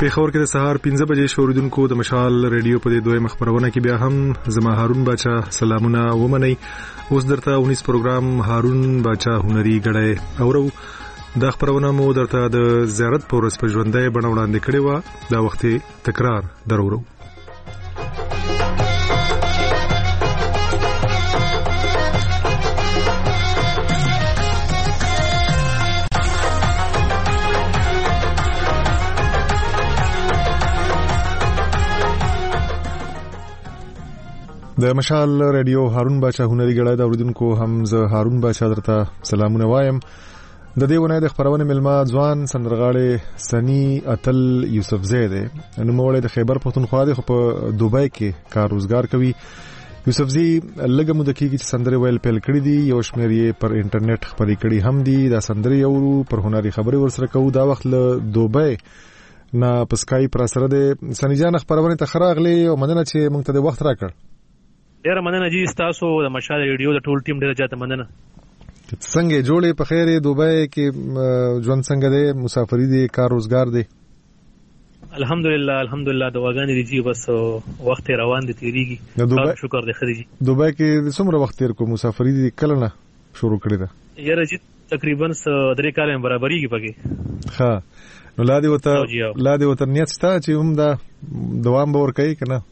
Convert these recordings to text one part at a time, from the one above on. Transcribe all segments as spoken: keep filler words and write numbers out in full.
پیښور کې د سهار پنځه بجې شوریدونکو د مشال ریډیو په دې دویم خبرونه کې بیا هم زما هارون باچا سلامونه ومنئ. اوس درته اونیس پروګرام هارون باچا هنري غړی اورو. دا خبرونه مو درته د زیارت په ورځ په ژوندۍ بڼه وړاندې کړې وه. دا وخت تکرار درورو. د مشال ریډیو هارون باچا هنري غړی دا اوریدونکو هم زه هارون باچا درته سلامونه وایم. د دې ونې د خبرونه ملما ځوان سندرغاړي سنی اتل یوسف زید نو موړې د خیبر پختونخوا دی خو په دوبۍ کې کار روزګار کوي. یوسف زی لږه مده کې چې سندري ویل پیل کړی دی یو شمېر یې پر انټرنیټ خبري کړي هم دي. دا سندري یو پر هنري خبري ورسره کوو. دا وخت له دوبۍ نه پسکای پر سره د سنی جان خبرونه ته خراغلي او مننه چې موږ ته د وخت راکړ. ډیره مننه جی تاسو د مشال ریډیو د ټول ټیم ډیره زیاته مننه. څنګه جوړې په خیر دوبۍ کې ژوند څنګه دی مسافری دی کار روزګار دی؟ الحمدلله الحمدلله دواګانې دي جی بس وخت روان دي تیریږي شکر دی خدای جی. دوبۍ کې څومره وخت تیر کو مسافری دی کله نه شروع کړی دا؟ یاره جی تقریبا درې کال برابرېږي پکې. ها نو لا دی وته لا دی وته نیت شته چې هم دا دوام به ور کوي کنه؟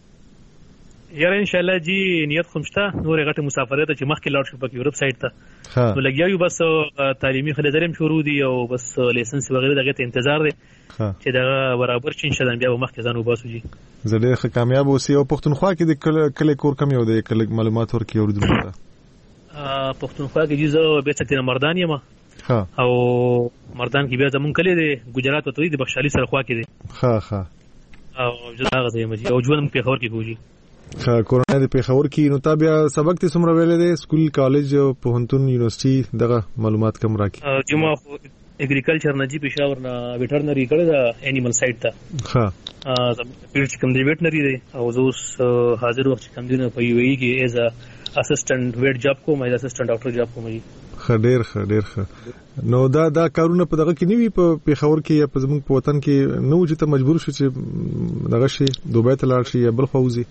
یاره ان شاء الله جی نیت خو مشته. نور غټه مسافرت چې مخکې لاړ شو په یورپ سایډ ته نو لګیاو بس تعلیمي خلدارم شروع دي او بس لایسنس وغیرہ دغه ته انتظار دی چې دا برابر شي ان شاء الله بیا مخکې ځانو باسو جی. زه ډېر کامیاب اوسې او پښتونخوا کې د کله کور کم یو دی کله معلومات ورکړي اوریدونکو ته. پښتونخوا کې جی زه به څه مردان یم او مردان کې بیا زمون کلی دی ګجرات ته دی بخشالي سره خوا کې دی. ها ها او زه هغه ځای مجي او ژوند په خبر کې کوجی. خا کورونا د پیښور کې نو تابع سبق ته څومره ویلې دي سکول کالج او پوهنتون یونیورسيټي دغه معلومات کم راکې؟ جمع اګریکلچر نه جی پېښور نه ویټرنری کړی دا انیمل سایډ ته. ها ا پیډ چې کوم دی ویټرنری دی او زه اوس حاضر وخت کوم دی نه په یو ای کې ایز ا اسسټنټ ویټ جاب کوم ایز اسسټنټ ډاکټر جاب کوم. خډیر خډیر خ نو دا دا کارونه په دغه کې نیوي په پیښور کې یا په زموږ په وطن کې نو چې ته مجبور شې چې دغه شي دوبۍ ته لاړ شي یا بل خوځي؟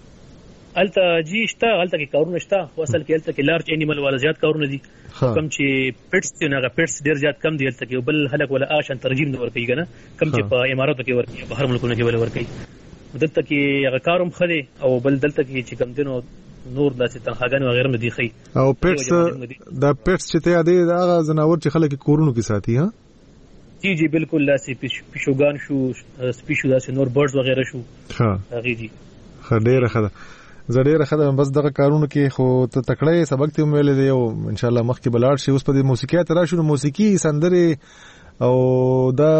الته جی شته الته کې کارونه شته خو اصل کې الته کې لارج انیمل ولا زیات کارونه دي. کم چې پټس دی نه پټس ډیر زیات کم دی الته کې بل هلک ولا آشن ترجیم نه ورکوي کنه کم چې په اماراتو کې ورکوي بهر ملکونو کې ولا ورکوي. دلته کې هغه کاروم خدي او بل دلته کې چې کم دینو نور داسې تنخواګان وغیرہ نه دی خي. او پټس دا پټس چې ته دی دا زناور چې خلک کورونو کې ساتي. ها جی جی بالکل لاسي پیشوګان شو سپیشو داسې نور برډز وغیرہ شو. ها هغه جی خډیر خدا زړه راخدم بس دغه کارونه کې خو ته تکړه سبق ته ویلې دی او ان شاء الله مخکې بلاړ شي. اوس په دې موسیقي ته راشو. موسیقي سندره او دا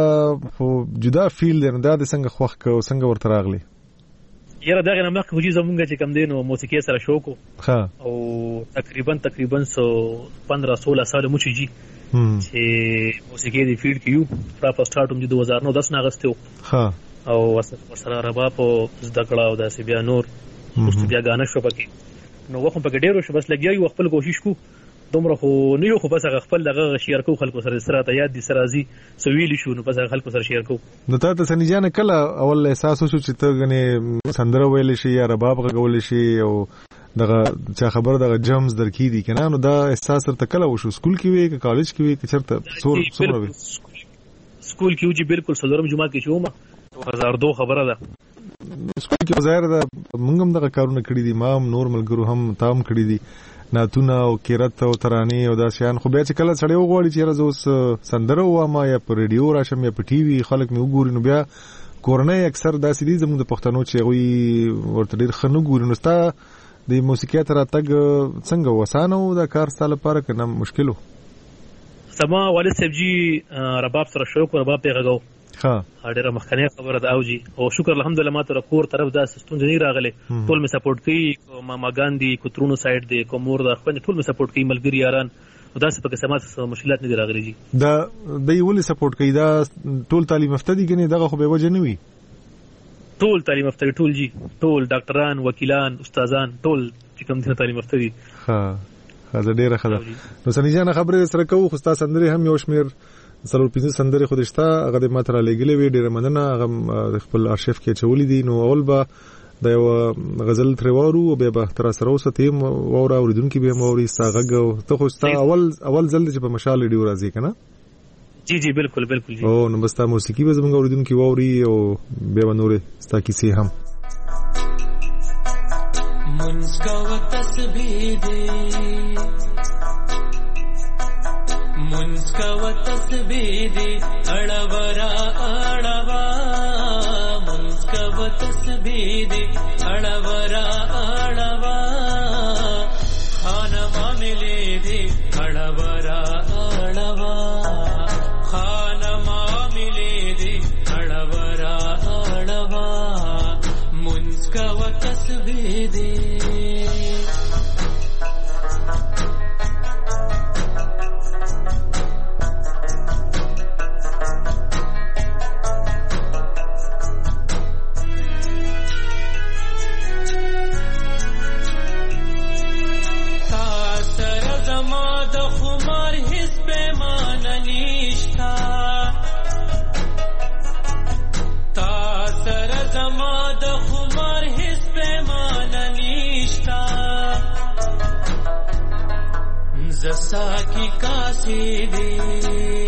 جدا فیل دی دا د څنګه خوښ کو څنګه ورته راغلی؟ یاره دغه نه مخکې وجي زمونږ چې کم دی نو موسیقي سره شوق ها او تقریبا تقریبا پندرہ سولہ سال مو چې جی چې موسیقي دی فیلډ کې یو را په سٹارټ هم د دو هزار نو دس نه اغستو. ها او ورسره رباب او زده کړه او داسې بیا نور اوس بیا غانه شو پکې نو وخت پکې ډیرو شو بس لګیا یو خپل کوشش کو دومره خو نه یو خو بس خپل دغه شیر کو خلکو سره سره ته یاد دي سره ازي سویل شو نو بس خلکو سره شیر کو. نو ته ته سنی جان کله اول احساس وشو چې ته غني سندره ویل شي یا رباب غول شي او دغه چا خبر دغه جمز درکې دي کنه نو دا احساس تر کله وشو سکول کې وی که کالج کې وی که چرته سور سور وی؟ سکول کې وجي بالکل څلورم جمعه کې شوم دو هزار دو خبره ده. سکول کې ظاهر ده موږ هم دغه کارونه کړی دي ما هم نور ملګرو هم تام کړی دي ناتونه او کیرت او ترانې او دا شیان. خو بیا چې کله سړی وغواړي چې راز اوس سندره واما یا په ریډیو راشم یا په ټي وي خلک مې وګوري نو بیا کورنۍ اکثر داسې دي زموږ د پښتنو چې هغوی ورته ډېر ښه نه ګوري. نو ستا د موسیقۍ ته راتګ څنګه وسانه و دا کار ستا لپاره که نه مشکل و؟ زما والد صاحب جی رباب سره شوق و رباب پې غږو. ها ډېره مخکنۍ خبره ده او جی او شکر الحمدلله ما ته کور طرف داسې ستونزې نه راغلې. ټول مې سپورټ کوي ماماګان دي کوترونو سایډ دی کومور ده خویندې ټول مې سپورټ کوي ملګري یاران داسې پکې سمات مشکلات نه دي راغلي جی. دا دوی ولې سپورټ کوي؟ دا ټول تعلیم یافته دي ګنې دغه خو به وجه نه وي؟ ټول تعلیم یافته ټول جی ټول ډاکټران وکیلان استادان ټول چې کوم دي تعلیم یافته دي. ها دا ډېره ښه ده. نو سني جان خبرې سره کوو خو ستا سندرې هم یو شمېر څلور پنځه سندرې خو دشته هغه د ماتره لګلې وی ډیره مننه هغه خپل ارشیف کې چولې دي. نو اول به د یو غزل تروارو او به تر سره اوسه تیم وره اوریدونکو به موري ساغه ته خو ستا اول اول ځل چې په مشال ډیو راځي کنه. جی جی بالکل بالکل جی. او نو بستا موسیقي به زموږ اوریدونکو ووري او به نورې ستا کیسې هم منسکا و تسبیح دی منسکا و تسبیح دی اڑورا اڑوا منسکا و تسبیح دی اڑورا اڑوا خانما ملے دی اڑورا اڑوا خانما ملے دی اڑورا اڑوا منسکا و تسبیح دی زسا کی کاسی دی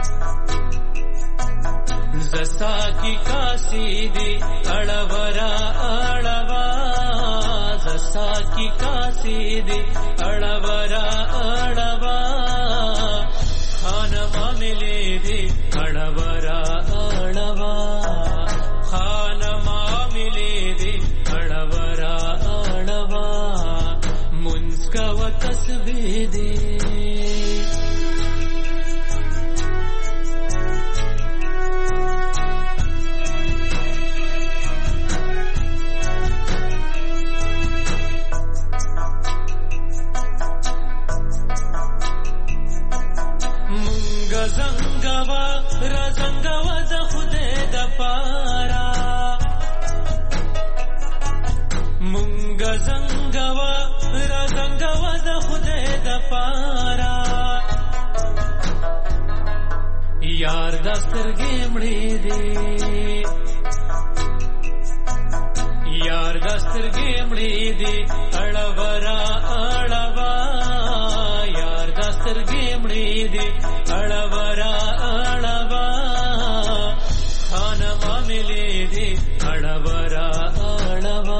زسا کی کاسی دی اڑورا اڑوا زسا کی کاسی دی اڑورا اڑوا خانما ملے دی اڑورا اڑوا خانما ملے دی اڑورا اڑوا منسکا و تسبیح دی یار دستر گیمڑی دی یار دستر گیمڑی دی اڑورا اڑوا یار دستر گیمڑی دی اڑورا اڑوا خانما ملے دی اڑورا اڑوا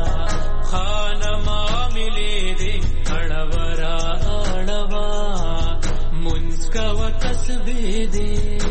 خانما ملے دی اڑورا اڑوا منسکا و تسبیح دی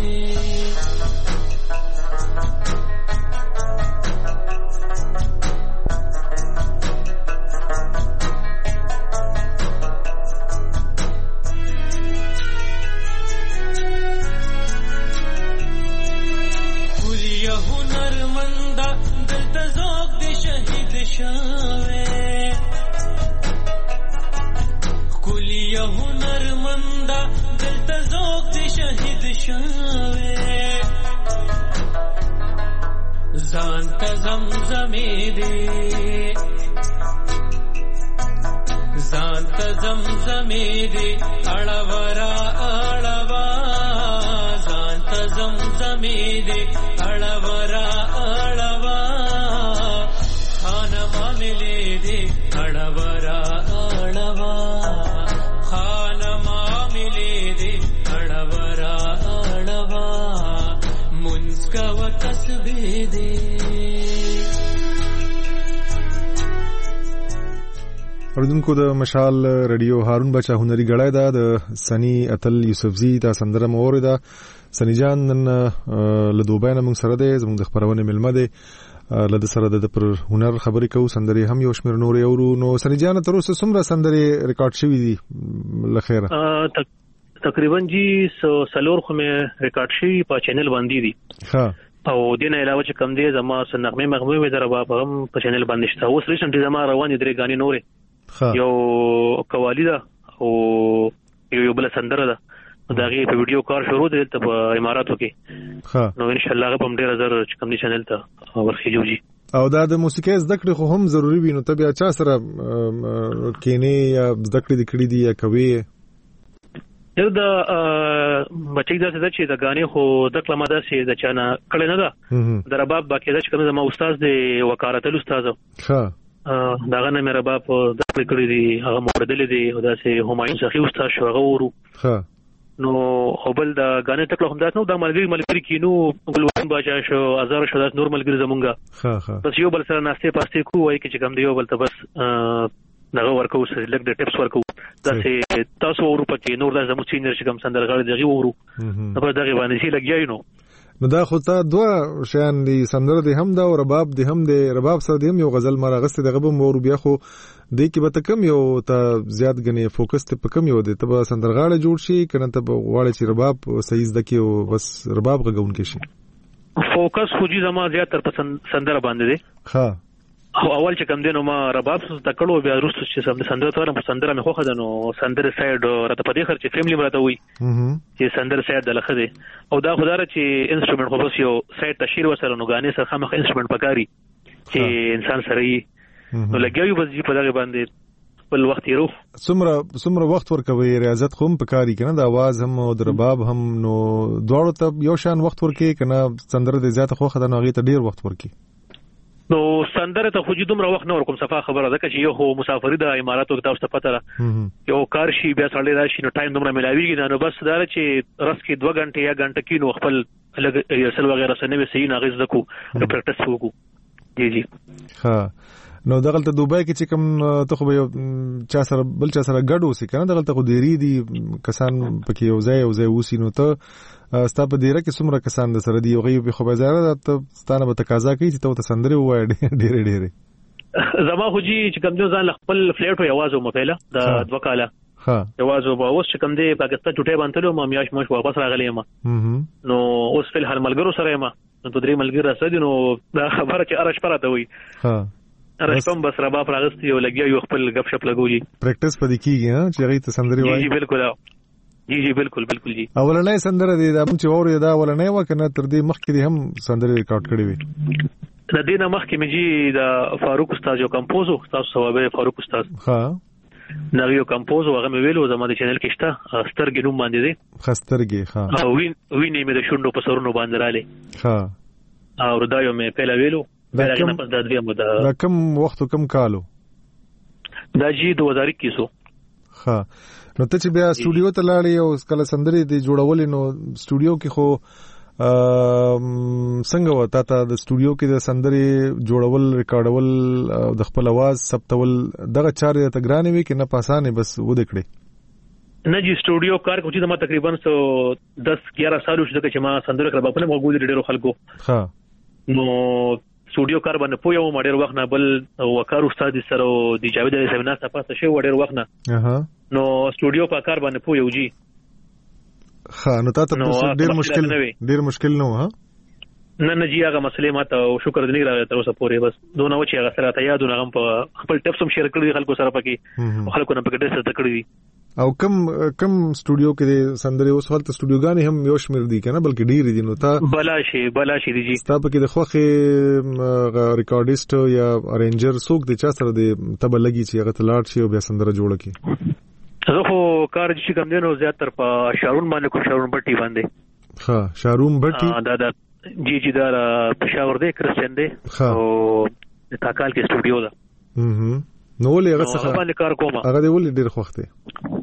زانت زمزمی دی زانت زمزمی دی اڑورا اڑوا زانت زمزمی دی اڑورا اڑوا خانما ملے دی اڑورا اڑوا خانما ملے دی اڑورا اڑوا منسکا و تسبیح دی اوریدونکو د مشال رادیو هارون بچا هنري غړای دا د سنی اتل یوسفزی دا سندره موري دا سنی جان نن له دوباینه موږ سره ده زموږ د خبرونه ملمه ده له سره د پر هنر خبرې کو سندري هم یو شمیر نور یو نو سنی جان تر اوسه څومره سندري ریکارډ شوې دي لخيره تقریبا جی سلور خو مې ریکارډ شوی په چینل باندې دي ها او دینه علاوه چې کم دی زما سنغمه مغمه مې دربا په هم په چینل باندې شته اوس ریسنټلی زما روان دي درې غانې نورې یو قوالی ده او یو یو بل سندره ده دا غي په ویډیو کار شروع دي ته په اماراتو کې ها نو ان شاء الله په ډیر زر چې کم دي چینل ته ورخیجو جی او دا د موسیقي زده کړې خو هم ضروری وي نو ته بیا چا سره کینې یا زده کړې د کړې دي یا کوي دا بچی دا څه چې د غانې خو د کلمه دا چې د چانه کړه نه ده د رباب باقاعده چې کوم ما استاد دی وکارتل استاد ها دا غنه مې رباب د کړی دی هغه موردل دی او دا چې همایون سخی استاد شو هغه ورو ها نو خپل دا غانې تکله هم دا نو د ملګری ملګری کینو ګلوان باچا شو هزار شو دا نور ملګری زمونږه ها ها بس یو بل سره ناشته پاسته کو وای چې کوم دی یو بل ته بس دغه ورکو سره لګ د ټیپس ورکو دا چې تاسو ورو پکې نور د زمو سینر چې کوم سندرغاړي دغه ورو په دغه باندې چې لګیای نو نو دا خو ته دوه شیان دي سندره دي هم دا او رباب دي هم دي رباب سره دي هم یو غزل مرغست دغه به مور بیا خو دې کې به تکم یو ته زیات غني فوکس ته پکم یو دي ته سندرغاړي جوړ شي کنه ته غواړي چې رباب صحیح دکی او بس رباب غون کې شي فوکس خو جی زما زیات تر پسند سندره باندې دي ها او اول چې کوم دینو ما رباب څه تکړو بیا وروسته چې سم سندره تور په سندره مې خوخه دنو سندره سایډ راته په دې خر چې فیملی مرته وي چې سندره سایډ دلخه دي او دا خدای چې انسټرومنت خو بس یو سایډ تشیر وسره نو غانې سره خامخ انسټرومنت پکاري چې انسان سره یې نو لګیو بس په دغه باندې بل وخت یې روح څومره څومره وخت ورکوي ریاضت خو هم پکاري کنه د आवाज هم او د رباب هم نو دواړو ته یو شان وخت ورکي کنه سندره د زیات خوخه د نوغي ته ډیر وخت ورکي نو سندره ته خو جې دومره وخت نه ورکوم صفه خبره ده چې یو هو مسافری د اماراتو کې تاسو ته پته را یو کار شي بیا سړی راشي نو ټایم دومره ملاویږي نو بس دا چې رس کې دوه غنټه یا غنټه کې نو خپل لګ ریسل وغیرہ سره به صحیح ناغز دکو پریکټس وکړو جی جی ها نو دغه ته دوبای کې چې کوم ته خو چا سره بل چا سره ګډ وسی کنه دغه ته خو دیری دي کسان پکې یو ځای یو ځای وسی نو ته ستا په دیره کې څومره کسان د سره دی او غي په خو بازار ته ستانه به تقاضا کوي چې ته سندري وای ډېر ډېر زما خو جی چې کوم ځان خپل فلیټ او आवाज مو پیله د دوه کاله ها आवाज او اوس چې کوم دی پاکستان چټه باندې ما میاش مش واپس راغلی ما نو اوس فل هر ملګرو سره ما نو درې ملګر راځي نو دا خبره چې ارش پراته وي ها ارشم بس رباب راغستي او لګي یو خپل غب شپ لګولي پریکټس پدې کیږي ها چې غي ته سندري وای جی بالکل جی جی بالکل بالکل جی اولنې سندره دي دا چې اوري دا اولنې وکنه تر دې مخکې دي هم سندره ریکارډ کړې وي د دې نه مخکې مې جی دا فاروق استاد یو کمپوز او تاسو ثوابه فاروق استاد ها نو یو کمپوز هغه مې ویلو زما د چینل کې شته سترګې نوم باندې دي خسترګې ها او وین وینې مې د شونډو په سرونو باندې رااله ها او دا یو مې پهلا ویلو دا کوم دا کوم وخت کوم کالو دا جی دو هزار اکیس ها نو ته چې بیا سټوډیو ته لاړې او کله سندري دی جوړولې نو سټوډیو کې خو څنګه وتا ته د سټوډیو کې د سندري جوړول ریکارډول د خپل आवाज ثبتول دغه چارې ته ګرانې وي کې نه پاسانه بس و د کړې نه جی سټوډیو کار کوم چې ما تقریبا سو دس گیارہ سال وشو چې ما سندره کړم په موږ ډېرو خلکو ها نو سټوډیو کار باندې پویو ما ډېر وخت نه بل وکړ استاد سره د جاوید علی سیمینار ته پاسه شو ډېر وخت نه اها نو سټوډیو په کار باندې پویو جی ها نو تاسو ډېر مشکل ډېر مشکل نو ها نه نه جی هغه مسلې ماته او شکر دې راغلی تر اوسه پورې بس دونه و چې هغه سره ته یادونه هم په خپل ټپس هم شیر کړی خلکو سره پکې خلکو نه پکې ډېر څه کړی او کم کم سټوډیو کې سندري اوس حالت سټوډیوګانی هم یو شمیر دي کنه بلکې ډېر دي نو تا بلا شي بلا شي دي جی تا پکې د خوخه ریکارډیست یا ارینجر څوک دي چې سره دي تبه لګي چې هغه تلاړ شي او بیا سندره جوړه کی زه خو کار چې کوم دینو زیات تر په شارون باندې کو شارون بټي باندې ها شارون بټي دا دا جی جی دا پېښور دی کرسچن دی او تاکال کې سټوډیو ده هم نو ولې هغه څه باندې کار کوم هغه دی ولې ډېر خوښ دی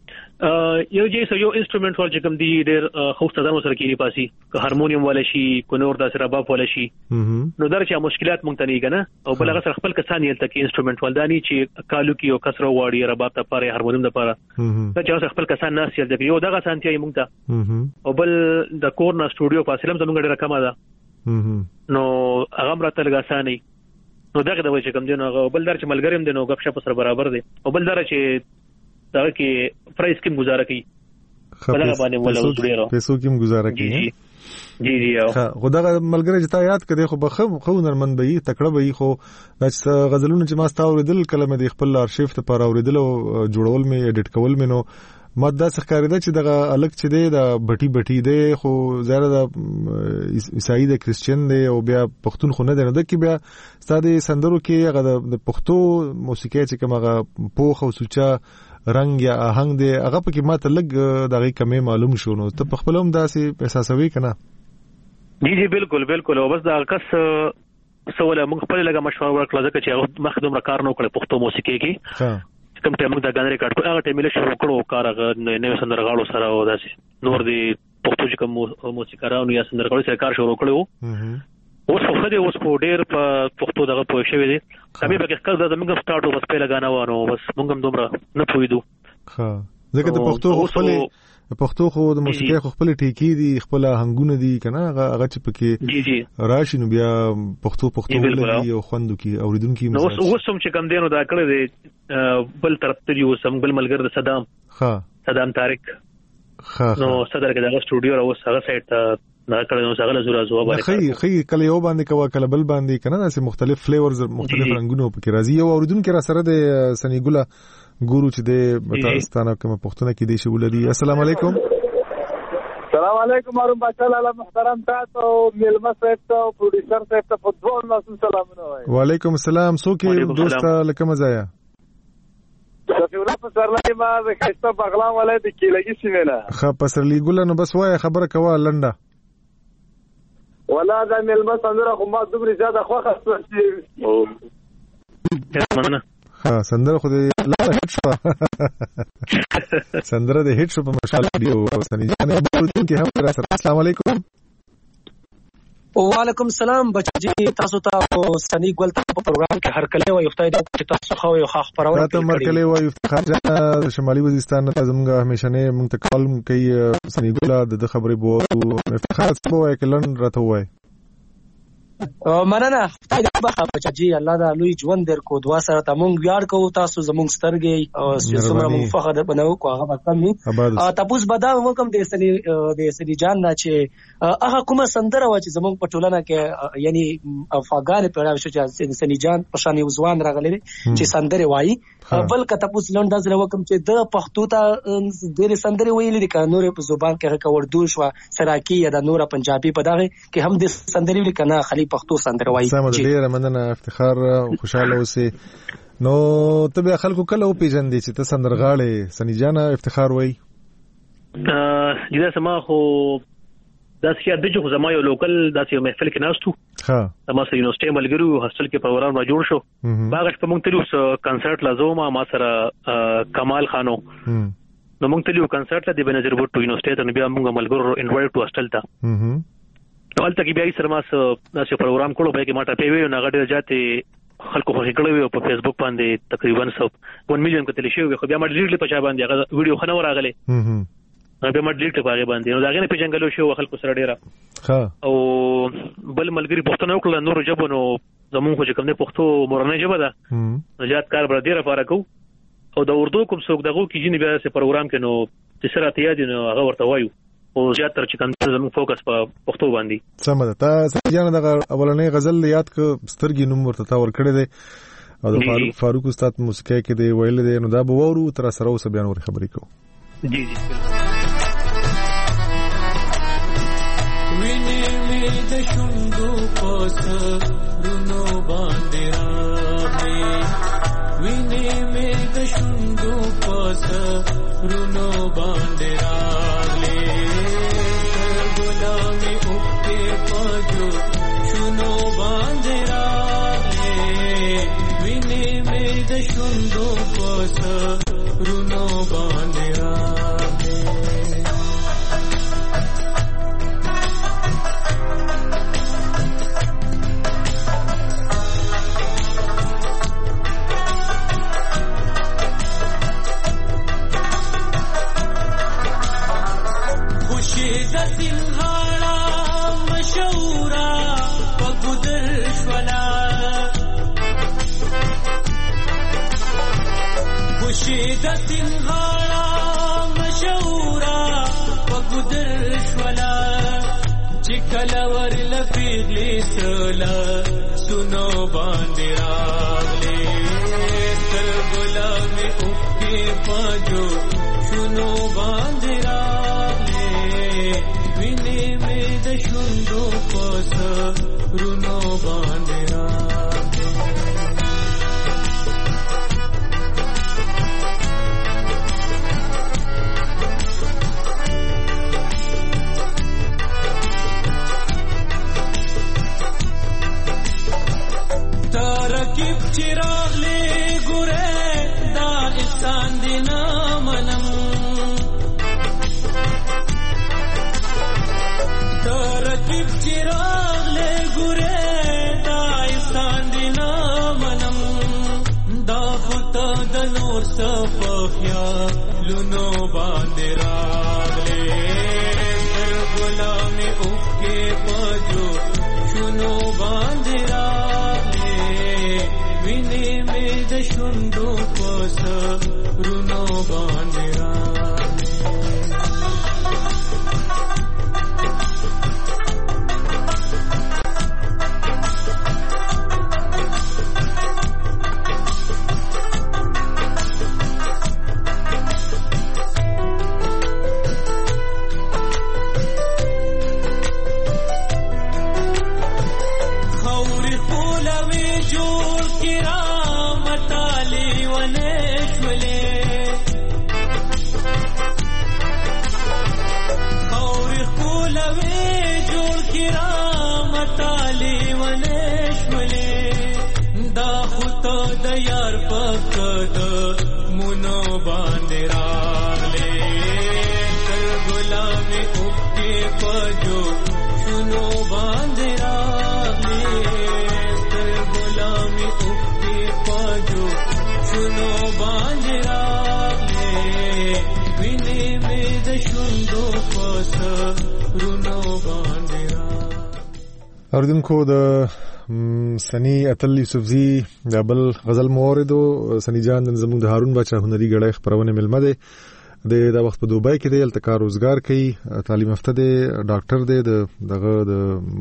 یو جې سو یو انسټرومنټ ول چې کوم دی ډېر خوښ تدان سره کېږي پاسي که هارمونیم ولا شي کو نور د سره رباب ولا شي نو درچا مشکلات مونږ ته نه کنه او بل هغه سره خپل کسان یل تک انسټرومنټ ول دانی چې کالو کې یو کسره واړی رباب ته پاره هارمونیم د پاره دا چې خپل کسان نه سیل د یو دغه سانتي مونږ ته او بل د کورنا سټوډیو فاصله زموږ ډېر کمه ده نو هغه مرته لګاساني نو دغه د وجه کوم دی نو بل در چې ملګریم دی نو غب شپ سره برابر دی او بل در چې دا کې پرایس کې گزاره کوي بلغه باندې ولا وډیرو پیسو کې گزاره کوي جی جی او خدای ملګری چې تا یاد کړي خو بخو خو نرمن به تکړه به خو د غزلونو چې ما ستا اوریدل کلمه د خپل ارشیف ته پر اوریدل او جوړول می اډیټ کول می نو ماده څخه چې دغه الګ چې دی د بټي بټي دی خو زړه د عیسائی د کرسچن دی او بیا پښتون خو نه دی نو د کې بیا ستاسو سندرو کې هغه د پښتو موسیقي چې کومه پوخ او سوچا رنگ یا آهنګ دی هغه پکې ماته لګ دغه کمې معلوم شو نو ته په خپل هم داسې احساسوي کنه؟ جی جی بالکل بالکل او بس دا کس سوال موږ خپل لګه مشوره ورکړه ځکه چې مخدوم را کار نو کړ پښتو موسیقي کې ها کوم ټیم دا غان ریکارډ هغه ټیم له شروع کړو کار هغه نوې سندرغاړو سره او داسې نور دی پښتو چې کوم موسیقارانو یا سندرغاړو سره کار شروع کړو اوس خو دې اوس په ډېر په پښتو دغه په شوی دی کمه به کې کله دا موږ سٹارټ وبس په لګانا وانه بس موږ هم دومره نه پویدو ها ځکه د پښتو خپل پښتو خو د موسیقي خپل ټیکی دي خپل هنګونه دي کنه هغه چې پکې جی جی راشي نو بیا پښتو پښتو ولګي او خوندو کې اوریدونکو نو اوس هم چې کم دینو دا کړی دی بل طرف ته یو سم بل ملګر د صدام ها صدام طارق ها نو صدر کې دا سټوډیو او هغه سایت ته دا کله نو څنګه زورا زو باندې خي خي کله یو باندې کوا کله بل باندې کنه داسې مختلف فلیورز مختلف رنگونه پکې راځي او اوریدونکو را سره د سنیګولا ګورو چې د تاستانه کوم پښتون کې دی شی ولدي. السلام علیکم. السلام علیکم هارون بچا لاله محترم تاسو ملما صاحب ته پروډوسر صاحب ته په دوه ناسو سلامونه وای. وعلیکم السلام. سو کې دوست لکه مزایا شفیولا پسرلی ما د خسته بغلان ولای د کیلګي سیمه خه پسرلی ګل نو بس وای خبره کوا لنډه ولا دا ملما سندره خو ما دومره زیاده خوخه شو او مننه ها سندره خو دې لا هټ شو سندره دې هټ شو په مشال دی او سني جان ابو کې هم را سره. السلام علیکم. وعلیکم السلام بچی تاسو ته سنی ګل ته په پروګرام کې هر کله وي افتای د تاسو خو یو خاص خبرونه ته مرکله وي افتخار جان شمالي وزیرستان ته زموږ همیشه نه مونږ ته کال کوي سنی ګل د خبرې بو افتخار څه وای کلن راته وای مننه خدای دې بخا بچی الله دا لوی ژوند درکو دعا سره ته مونږ ویاړ کوو تاسو زموږ سترګې او څومره مونږ فخر بنو کو هغه کمی تاسو بدا وکم د سنی د سنی جان نه چې هغه کومه سندره و چې زموږ په ټولنه کې یعنی افغان پیدا شو چې سنی جان په شان یو ځوان راغلی چې سندره وایي بل کته تاسو لنډه زره وکم چې د پښتو ته د سندره ویلې د قانون په زبان کې هغه وردو شو سراکی یا د نور پنجابي په دغه کې هم د سندره لیکنه خلی پښتو سندره وایي. سم ډیره مننه افتخار خوشاله اوسئ. نو ته به خلکو کله او پیژندې چې ته سندرغاړې سنی جان افتخار وایي؟ ا جدا سما خو دا چې د جو زما یو لوکل داسې یو محفل کې ناستو ها ما سره یونیورسيټي ملګرو هاستل کې پروګرام را جوړ شو باغ په مونږ تلو کنسرت لازم ما سره کمال خانو نو مونږ تلو کنسرت د بنظر بوت په یونیورسيټي ته بیا مونږ ملګرو انوایټ ټو هاستل ته نو البته کې بیا یې سره ما سره پروګرام کړو به کې ما ته پیوي نو غډه جاته خلکو خو کړو په فیسبوک باندې تقریبا one million کتل شي خو بیا ما ډیټ په چا باندې هغه ویډیو خنه وراغله هغه بیا ما ډیټ په هغه باندې نو دا غنه پیژنګلو شو خلکو سره ډیره ها او بل ملګری پښتون وکړه نور جبو نو زمون خو چې کوم نه پښتو مورنه جبه ده نجات کار بر ډیره پاره کو او د اردو کوم څوک دغه کې جنې بیا سه پروګرام کې نو چې سره ته یاد نو هغه ورته وایو او زیاتره چې کوم زموږ فوکس په پښتو باندې سم ده. تا جان دغه اولنې غزل یاد ک سترګې نوم ورته تا ور کړی دی او د فاروق فاروق استاد موسیقي کې دی ویل دی نو دا به ورو تر سره اوس بیان ور خبرې کو. جی جی ویني می د شوندو پوس رونو باندې را ویني می د شوندو پوس رونو باندې را شوندو پوس رونو باندې خوشي د سنغاړه مشوره په ګدر شولا خوشي د سنغاړه مشوره په ګدر شولا چې کله ور لپیغلی سلا سونو باندې راغلی سترګلا مې اوکې پاجو شونو باندې راغلی ویني مې د شوندو پوس رونو باندې راغلی چراغلې ګوره دا احسان دی نه منم ترکیب چراغلې ګوره دا احسان دی نه منم دا خود د نور صفخیا لونو باندې راغلې تر غلامي اوکې پجو شنو باندې ویني مې د شوندو پس رونو باندې اوریدونکو د سنی اتل یوسفزی د بل غزل موردو سنی جان زموږ د هارون بچا هنري غړی خبرونه ملمه ده د د وخت په دوبای کې د التکار روزګار کوي تعلیم یافته دی ډاکټر دی دغه د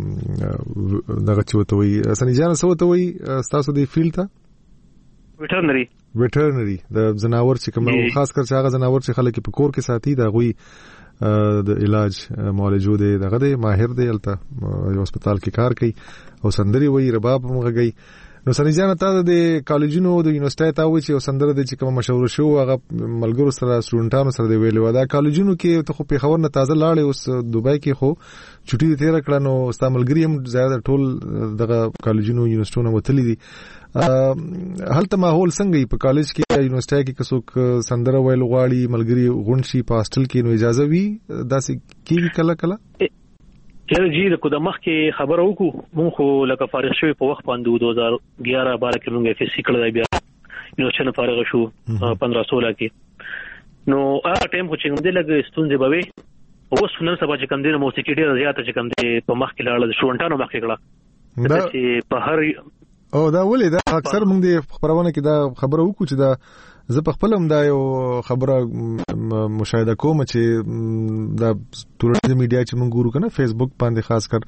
دغه چوتوي سنی جان سوتوي تاسو د فیلډ ته ویټرنری ویټرنری د زناور چې کوم خاص کر چې هغه زناور چې خلک په کور کې ساتي دا غوي د علاج معالجو دی دغه دی ماهر دی الته یو هسپتال کې کار کوي او سندري وای رباب مغږی نو سنی جان ته د کالجونو د یونیورسيټي ته وای چې سندره د چې کوم مشهور شو هغه ملګرو سره سټوډنټانو سره دی ویلو دا کالجونو کې ته خو په خبر نه تازه لاړې اوس دوبای کې خو چټي تیر کړه نو استعمالګری هم زیاده ټول دغه کالجونو یونیورسيټونو وتلی دي هلته ماحول څنګه په کالج کې یونیورسيټي کې کڅوک سندره ویل غواړي ملګری غونشي په هاستل کې نو اجازه وی داسې کیږي کله کله چیرې جی د کوم مخ کې خبر وکړو مونږ خو لکه فارغ شوی په وخت باندې دو هزار اګیارہ بارہ کې مونږه فیس کړل بیا یونیورسيټي نه فارغ شو پندرہ سولہ کې نو هغه ټیم خو چې موږ لګ ستونزې بوي اوس نن سبا چې کوم دینه موسیقي ډیره زیاته چې کوم دی په مخ کې لاړل شوونټانو مخ کې کړه چې په هر او دا ولې دا اکثر موږ د خبرونه کې دا خبره وکړو چې دا زه په خپل هم دا یو خبره مشاهده کوم چې دا ټولنیز میډیا چې موږ ګورو کنه فیسبوک باندې خاص کر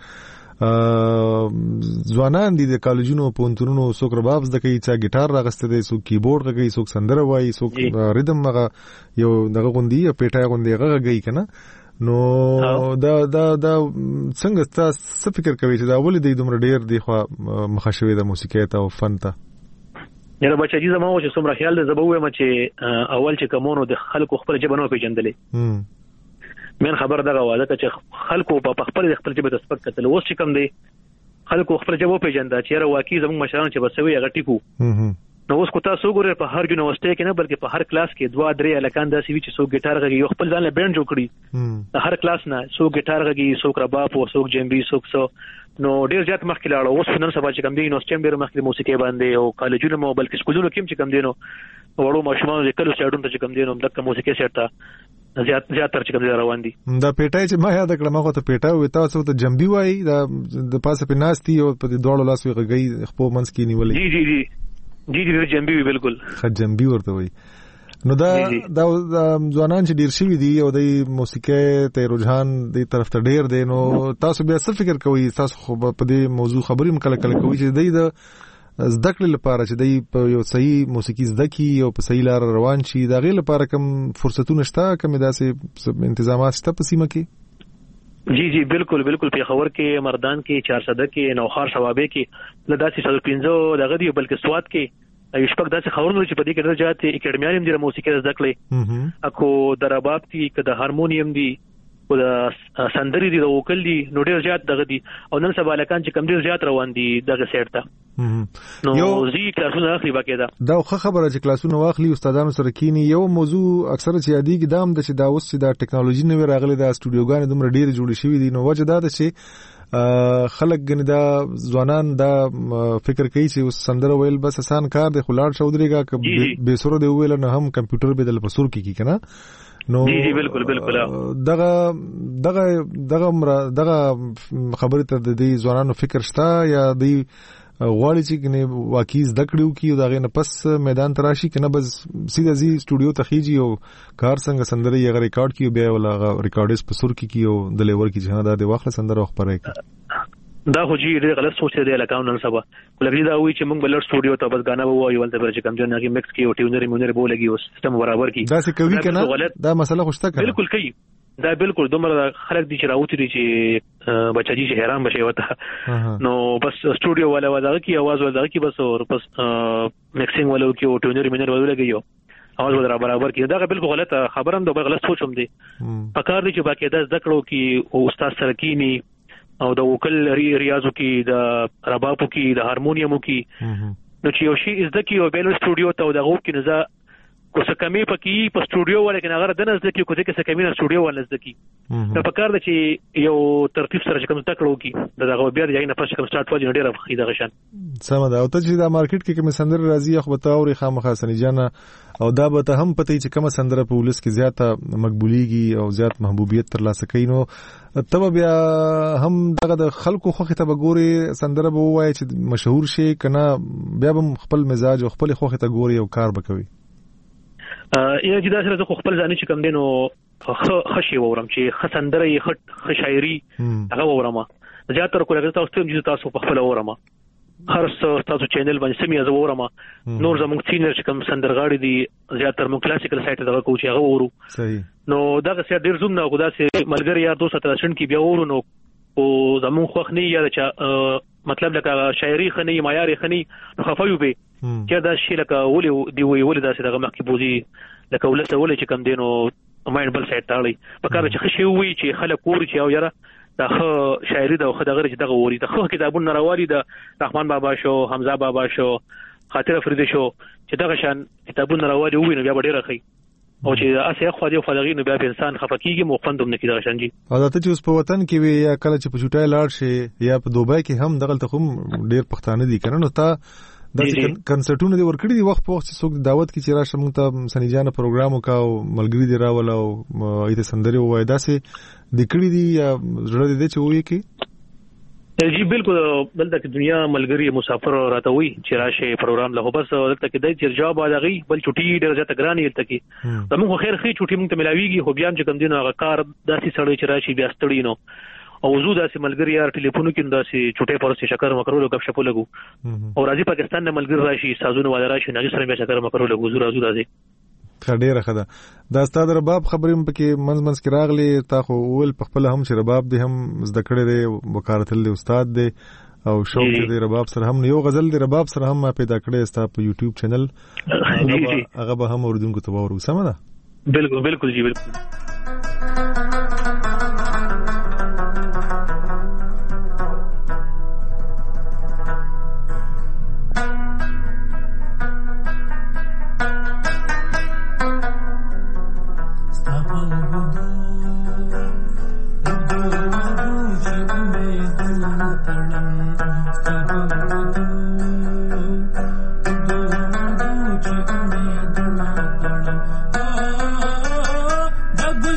ځوانان دي د کالجونو پونتونو څوک رباب زده کوي چې ګټار راغسته دي څوک کیبورډ غږی څوک سندره وایي څوک ریدم هغه یو دغه غوندي پیټای غوندي هغه غږی کنه نو دا دا دا څنګه تاسو فکر کوئ چې دا ولې د دومره ډیر دی خو مخښوي د موسیقۍ ته او فن ته نه بچا چې زموږ چې څومره خیال ده زبوه ما چې اول چې کومونو د خلکو خپل جبه نو پیژندلې مې خبر دغه واده چې خلکو په خپل خپل جبه تسبق کتل اوس چې کم دی خلکو خپل جبه پیژنده چې را واقعي زموږ مشران چې بسوي هغه ټیکو نو اوس کو تاسو ګورئ په هر یونیورسيټي کې نه بلکې په هر کلاس کې دوه درې الکان داسې وي چې څوک ګټار غږی یو خپل ځان له بینډ جوړ کړي هر کلاس نه څوک ګټار غږی څوک رباب او څوک جمبي څوک څو نو ډیر زیات مخکې لاړ اوس نن سبا چې کوم دی یونیورسيټي ډیر مخکې موسیقي باندې او کالجونو مو بلکې سکولونو کې چې کوم دی نو وړو ماشومان د کلو سټډونو چې کوم دی نو دغه موسیقي سټه زیات زیات تر چې کوم دی روان دي دا پیټای چې ما یاد کړم هغه ته پیټای وي تاسو ته جمبي وای دا د پاسه په ناستي او په دوړو لاس وی غږی خپل منځ کې نیولې جی جی جی جی جی جمبي وی بالکل خ جمبي ورته وای نو دا دا ځوانان چې ډیر شي دي او د موسیقۍ ته رجحان دی طرف ته ډیر دی نو تاسو بیا څه فکر کوئ تاسو خو په دې موضوع خبرې مکل کله کوي چې د زده کړې لپاره چې د یو صحیح موسیقي زده کی او په صحیح لار روان شي دا غي لپاره کوم فرصتونه شته کوم داسې تنظیمات شته په سیمه کې جی جی بالکل بالکل په خبر کې مردان کې چار صده کې نوخار شوابه کې لداسې صد پنځه دغه دی بلکې سواد کې یشپک داسې خبرونه چې په دې کې درجات اکیډمیان هم د موسیقي زده کړې اكو د رباب دي که د هارمونیم دي او د سندري دي د وکل دي نو ډیر زیات دغه دي او نن سبا لکان چې کم ډیر زیات روان دي دغه سیټ ته نو زی کلاسونه اخلي باقاعده دا خبره چې کلاسونه واخلي استادانو سره کینی یو موضوع اکثر چې یادی کې دام د چې دا اوس چې دا ټیکنالوژي نو راغلي دا استودیوګان دومره ډیر جوړ شوي دي نو وجه دا ده چې خلک غنی دا ځوانان دا فکر کوي چې سندره ویل بس آسان کار دی خلاړ شودريګه ک به سره دی ویل نه هم کمپیوټر بدل پسور کی کی کنه نو جی جی بالکل بالکل دغه دغه دغه دغه خبره ته د دې ځوانانو فکر شته یا د غواړي چې کنه واقعي زده کړو کی او دغه نه پس میدان تراشي کنه بس سیده زی سټوډیو تخیجی او کار څنګه سندره یې ریکارډ کیو بیا ولا ریکارډز په سر کی کیو د لیور کی جهان د واخله سندره خبره کی دا خو جی ډېر غلط سوچ دی لکه نن سبا کله دا وی چې موږ بلر سټوډیو ته بس غانا وایو ولته پر چې کم جن کې مکس کی او ټیونر مونر بولګي او سیستم برابر کی دا څه کوي کنه دا مسله خوشته کنه بالکل کوي دا بالکل دومره خلک دي چې راوتی دي چې بچی چې حیران بشي وته نو بس سټوډیو والا ودا کی आवाज ودا کی بس اور بس مکسینګ والو کی او ټیونر مونر ولګي اواز ودرا برابر کی دا بالکل غلط خبره هم دا غلط سوچ هم دي پکار دي چې باقاعده ذکرو کی او استاد سره کینی او د وکل ریاضو کې د ربابو کې د هارمونیمو کې نو چې یو شی زده کی او بیل سټوډیو ته دغه کې نه ځه کو څه کمی پکې په سټوډیو ولیکن هغه د نزد کې کو ځکه څه کمی نه سټوډیو ول نزد کې نو په کار د چې یو ترتیب سره کوم تکړو کې دغه بیا د یینه پښه کوم سٹارټ وځي ډیر افخې دغه شان سم دا او ته چې دا مارکیټ کې کوم سندر راځي خو به تاوري خامخا سنی جانا او دا به ته هم پته چې کوم سندره په ولس کې زیاته مقبوليږي او زیات محبوبیت ترلاسه کوي نو ته بیا هم دغه د خلکو خوخه ته وګوري سندره به وایي چې مشهور شي کنه بیا هم خپل مزاج او خپل خوخه ته ګوري او کار وکوي یا چې دا سره خو خپل ځان چې کم دینو خشي وورم چې خسندره یې خټ خشاعري هغه وورم زیاتره کوله تاسو ته چې تاسو په خپل وورم هر څه تاسو چینل باندې سمې از وورم نور زموږ سینر چې کم سندرغاړي دي زیاتره مو کلاسیکل سایت دغه کوچ هغه وورو صحیح نو دا څه ډیر زوم نه خدا سي ملګری یا دوست تر شن کې بیا وورو نو او زموږ خوخ نه یا چې مطلب لکه شاعري خني معیار خني نو خفایو به چې دا شی لکه ولي دی وی ولي دا څه دغه مخکې بوزي لکه ولسته ولي چې کم دینو ماین بل سایت تاړي په کار چې خشي وي چې خلک کور چې او یاره دا خو شاعري دا خو دغه چې دغه ووري دا خو کتابونه راوالي دا رحمان بابا شو حمزه بابا شو خاطر افریدی شو چې دغه شان کتابونه راوالي وي نو بیا ډیر راخي او چې اسه خو دې فلغي نو بیا په انسان خفقيږي مخفندوم نه کیږي شانجي او دا ته چې اوس په وطن کې وي یا کله چې په چټای لاړ شي یا په دوبای کې هم دغه ته هم ډیر پښتانه دي کنه نو تا د کنسرټونو دی ورکړي دی وخت په وخت چې څوک دعوت کې چې راشه موږ ته سنجانه پروګرام وکاو ملګری دی راول او ایته سندري وای داسې د کړي دی یا زړه دې چې وایي کې جی بالکل دلته کې دنیا ملګری مسافر راته وي چې راشه پروګرام له بس دلته کې د چرجاب ادغي بل چټي ډېر ځته ګرانی دلته کې زموږ خیر خې چټي موږ ته ملاويږي خو بیا چې کم دینو هغه کار داسې سړی چې راشي بیا ستړي نو او وجود داسې ملګری یار ټلیفون کې داسې چټي پرسته شکر مکرو غب شپو لګو او راځي پاکستان نه ملګری راشي سازونه ولا راشي نګ سره بیا شکر مکرو لګو زو راځو راځي خډيره خدا دا ستاد رباب خبرې پکې منځ منځ کې راغلي تا خو ول په خپل هم چې رباب به هم زده کړې دی وکارتل دی استاد دی او شوق دی رباب سره هم یو غزل دی رباب سره هم پیدا کړې ستا په یوټیوب چینل هغه به هم اوردونکو ته وورو سم ده بالکل بالکل جی بالکل Dug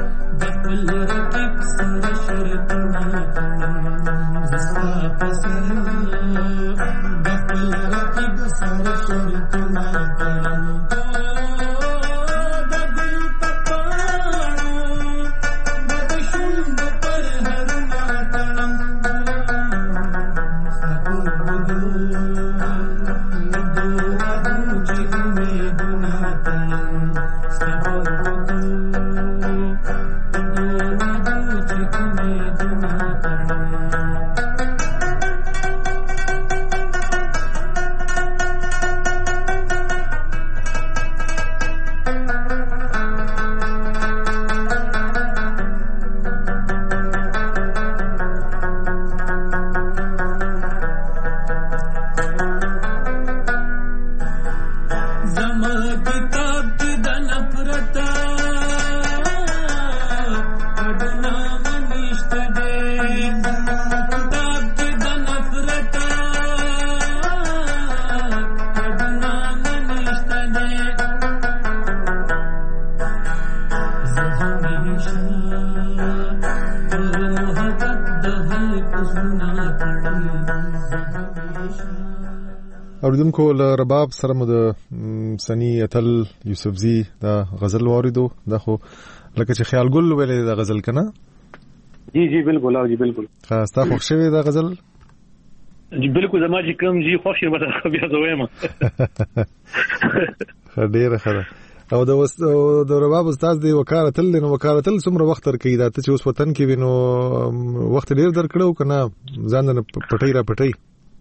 اوریدونکو له رباب سره مو د سنی اتل یوسفزی دا غزل واردو دا خو لکه چې خیال ګل ویلې دا غزل کنه جی جی بالکل او جی بالکل خاص تا خوښ شوی دا غزل جی بالکل زما چې کوم جی خوښ شه به بیا زویم ډیره ښه او د د رباب استاد دی وکالت نو وکالت څومره وخت تر کې دا چې اوس وطن کې وینو وخت ډیر درکړو کنه ځان نه پټي را پټي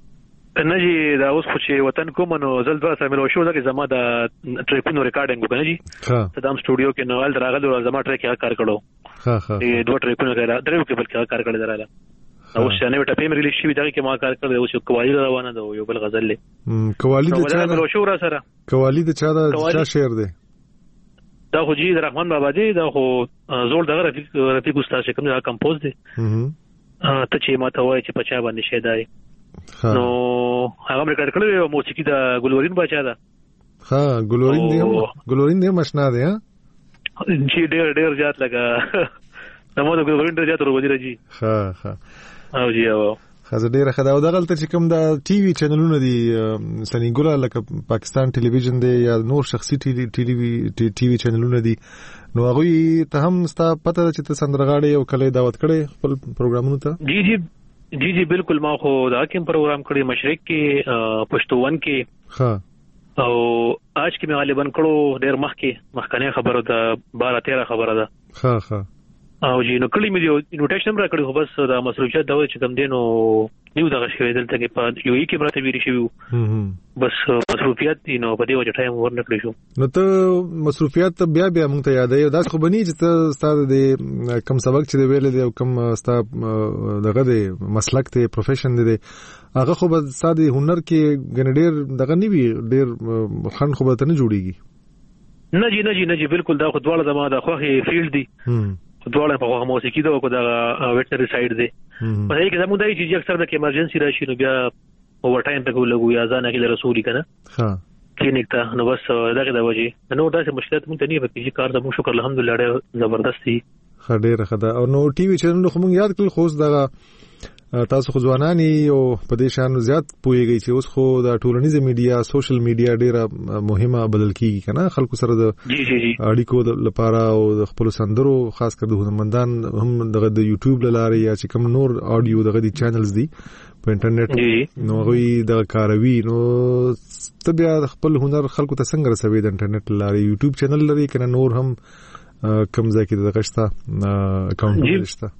نه جی دا اوس خو چې وطن کوم نو زل دوه سره ملو شو دا چې زما د ټریپونو ریکارډینګ وکړه جی ها صدام سټوډیو کې نو ول راغلو زما ټریک یې کار کړو ها ها دې دوه ټریپونو غره درو کې بل کار کړل دراله او شنه وټه پیم ریلیز شي دا کې ما کار کړو اوس قوالی روانه ده یو بل غزل له قوالی د چا ملو شو را سره قوالی د چا د چا شعر دی دا خو جی رحمان بابا دی دا خو زول دغه رفیق استاد چې کوم دا کمپوز دی ته چې ما ته وای چې پچا باندې شه دی نو هغه ریکارډ کړو موسیقي د ګلورین بچا ده ها ګلورین دی ګلورین دی مشنا دی ها جی ډېر ډېر زیات لگا نو د ګلورین ډېر زیات ورو دی جی ها ها او جی او خزه ډیره خدا او دغه چې کوم د ټي وي چینلونه دي سنی ګولا لکه پاکستان ټلویزیون دی یا نور شخصي ټي وي ټي وي چینلونه دي نو هغه ته هم ستا پته چې ته سندرغاړي او کله دعوت کړي خپل پروګرامونو ته جی جی جی جی بالکل ما خو دا کوم پروګرام کړی مشرق کې پښتون کې ها او آج کې مې غالبا کړو ډیر مخ کې مخکنه خبره ده بارہ تیرہ خبره ده ها ها او جی نو کلی مې یو انویټیشن را کړی خو بس دا مسروچات دا چې کوم دینو نیو دغه شوی دلته کې په یو کې مرته ویری شوی بس مصروفیات دي نو په دې وجه ټایم ورنکړی شو نو ته مصروفیات بیا بیا مونږ ته یادې دا خو بنی چې ته ستاسو د کم سبق چې ویل دي او کم ستاسو دغه د مسلک ته پروفیشن دي هغه خو به ساده هنر کې ګنډیر دغه نیوی ډیر خن خو به ته نه جوړیږي نه جی نه جی نه جی بالکل دا خو دواړه زما د خوخي فیلډ دي دواړه په هغه موسیقي دا کو دا ویټرنری سایډ دی په دې کې زموږ دای چې اکثر د ایمرجنسي راشي نو بیا اوور ټایم ته لګو یا ځان کې رسولي کنه ها کلینیک ته نو بس دغه د وجه نو داسې مشکلات مونږ ته نه وکړي چې کار زموږ شکر الحمدلله ډېر زبردست دي خډېره خدا او نو ټي وي چینل خو مونږ یاد کړل خو دغه تاسو خو ځوانانی او په دې شانو زیات پويږي چې اوس خو د ټولنیزه میډیا سوشل میډیا ډیره مهمه بدل کیږي کنه خلکو سره د اړیکو لپاره او د خپل سندرو خاص کر د هنرمندان هم دغه د یوټیوب لاره یا چې کوم نور اډیو دغه دي چینلز دي په انټرنیټ نو غوي د کاروي نو تبیا خپل هنر خلکو ته څنګه رسوي د انټرنیټ لاره یوټیوب چینل لري کنه نور هم کم ځای کې دغه شته اکاونټ شته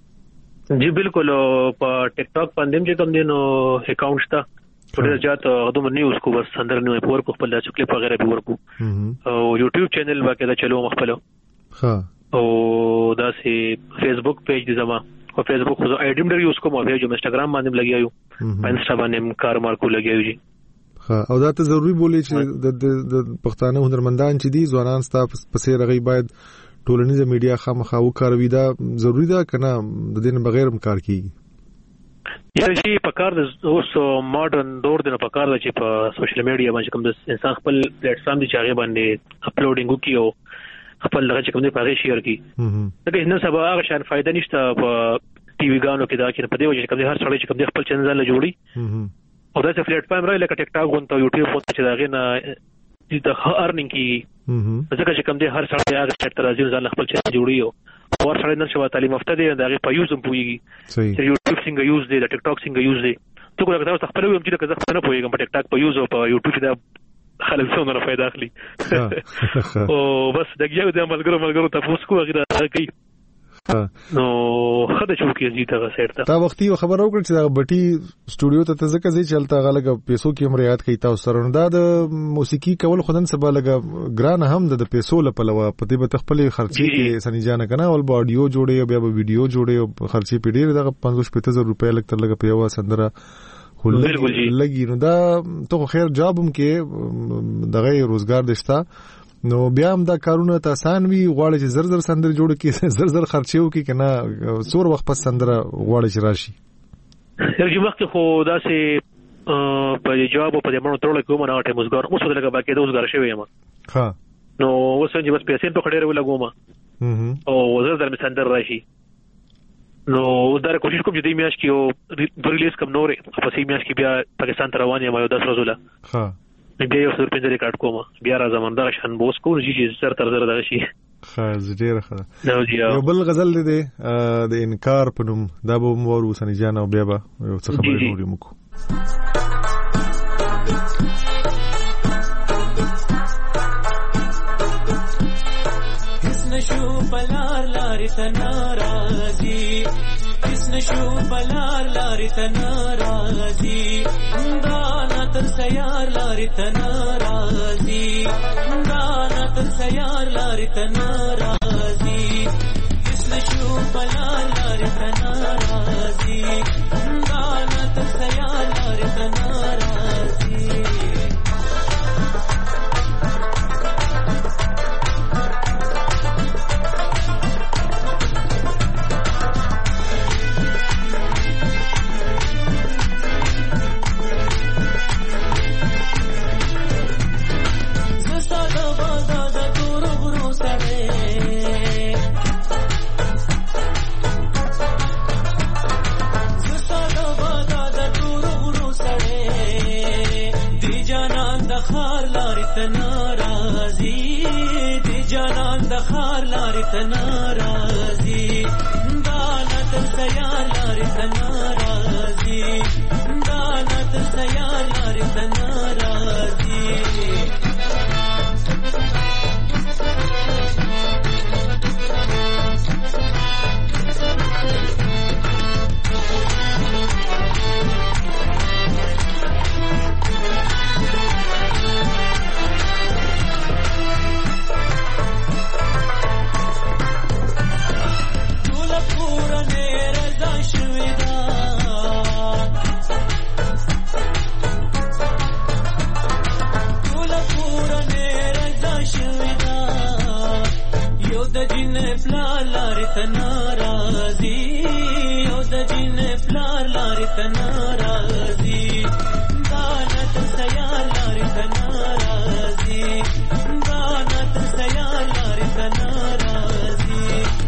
جی بالکل په ټیک ټاک باندې چې کوم دینو اکاونټ شته ډېر زیات غوډه نیوز کو بس اندر نیو په ورکو خپل داسې کلیپ وغیرہ به ورکو او یوټیوب چینل باندې چلو مخبل ها او داسې فیسبوک پیج دي زما او فیسبوک خو ایډم ډېر یوز کوم او جو انستګرام باندې لګیاو په انسټا باندې کار مارکو لګیاو جی ها او دا ته ضروری بولی چې د پښتانه هنرمندان چې دي ځوانان ستا پسې رغي باید ټولنیزه میډیا خامخا وکاروي دا ضروری ده کنه د دې بغیر هم کار کیږي یا چې په کار د اوس ماډرن دور د په کار چې په سوشل میډیا باندې کوم د انسان خپل پلیټ فارم دي چې هغه باندې اپلوډینګ وکيو خپل لږه کوم دې پاره شیر کی دا نن سبا هغه شان فائدہ نشته په ټي وی غانو کې دا چې په دې وجه کوم هر سړی چې کوم خپل چینل له جوړي او دا څه پلیټ فارم راي لکه ټیک ټاک غونته یوټیوب غونته چې دا غنه د ارنینګ کی ځکه چې کوم دې هر سړی هغه سټ راځي ځان خپل چینل جوړي او ور سړی نن شو تعلیم یافته دی دا په یوز هم پويږي چې یوټیوب څنګه یوز دی د ټیک ټاک څنګه یوز دی ته کومه دا خپل ویم چې کله ځکه نه پويږم په ټیک ټاک په یوز او په یوټیوب دا خلک څونه فائدہ اخلي او بس دغه د عملګرو ملګرو تاسو کو غیره کوي نو خدای چوکي دي ته سیټ تا وختي خبر او کړ چې دا بټي سټوډیو ته ځکه ځي چلتا غلګه پیسو کې مریات کوي تاسو سره دا د موسیقي کول خدان سبا لګه ګران هم د پیسو لپاره پته به تخپل خرچي کې سني جان کنه ول با اډیو جوړي او بیا به ویډیو جوړي او خرچي پیډیر دا پنځوس پنځه هزار روپیا لګ تر لګه پیوا سندره لګي نو دا ته خیر جابم کې دغه روزګار دشتا نو بیا هم دا کارونه ته آسان وي غواړي چې زر زر سندر جوړ کړي زر زر خرچيو کې کنه سور وخت پس سندر غواړي چې راشي یو وخت خو دا سه په جواب په دې مونږ ترول کوم نه ټیم وزګار اوس ولګه باقي د وزګار شوی یم ها نو اوس چې بس پیسې په خډېره ولګوم او زر زر سندر راشي نو دا کوشش کوم چې دې میاش کې او ریلیز کوم نورې په سي میاش کې بیا پاکستان ته روان یم یو داس ورځوله ها بیا یو څو پنځه ریکارډ کوم بیا را زمون دا شان بوس کو چې سر تر زر دا شي خاص ډیر ښه نو یو بل غزل دی د انکار پنوم دا به مو ورو سني جان او بیا به یو څه خبرې نورې مو نشو بلار لارې ته ناراضي هیڅ نشو بلار لارې ته ناراضي دا نه تر سیار لارې ته ناراضي دا نه تر سیار لارې ته ناراضي هیڅ نشو بلار لارې ته ناراضي دا نه تر سیار لارې ته ناراضي تناراضي دانت سيال لار تناراضي دانت سيال لار تناراضي تناراضي او د جن پلار لار تناراضي دانت سيال لار تناراضي دانت سيال لار تناراضي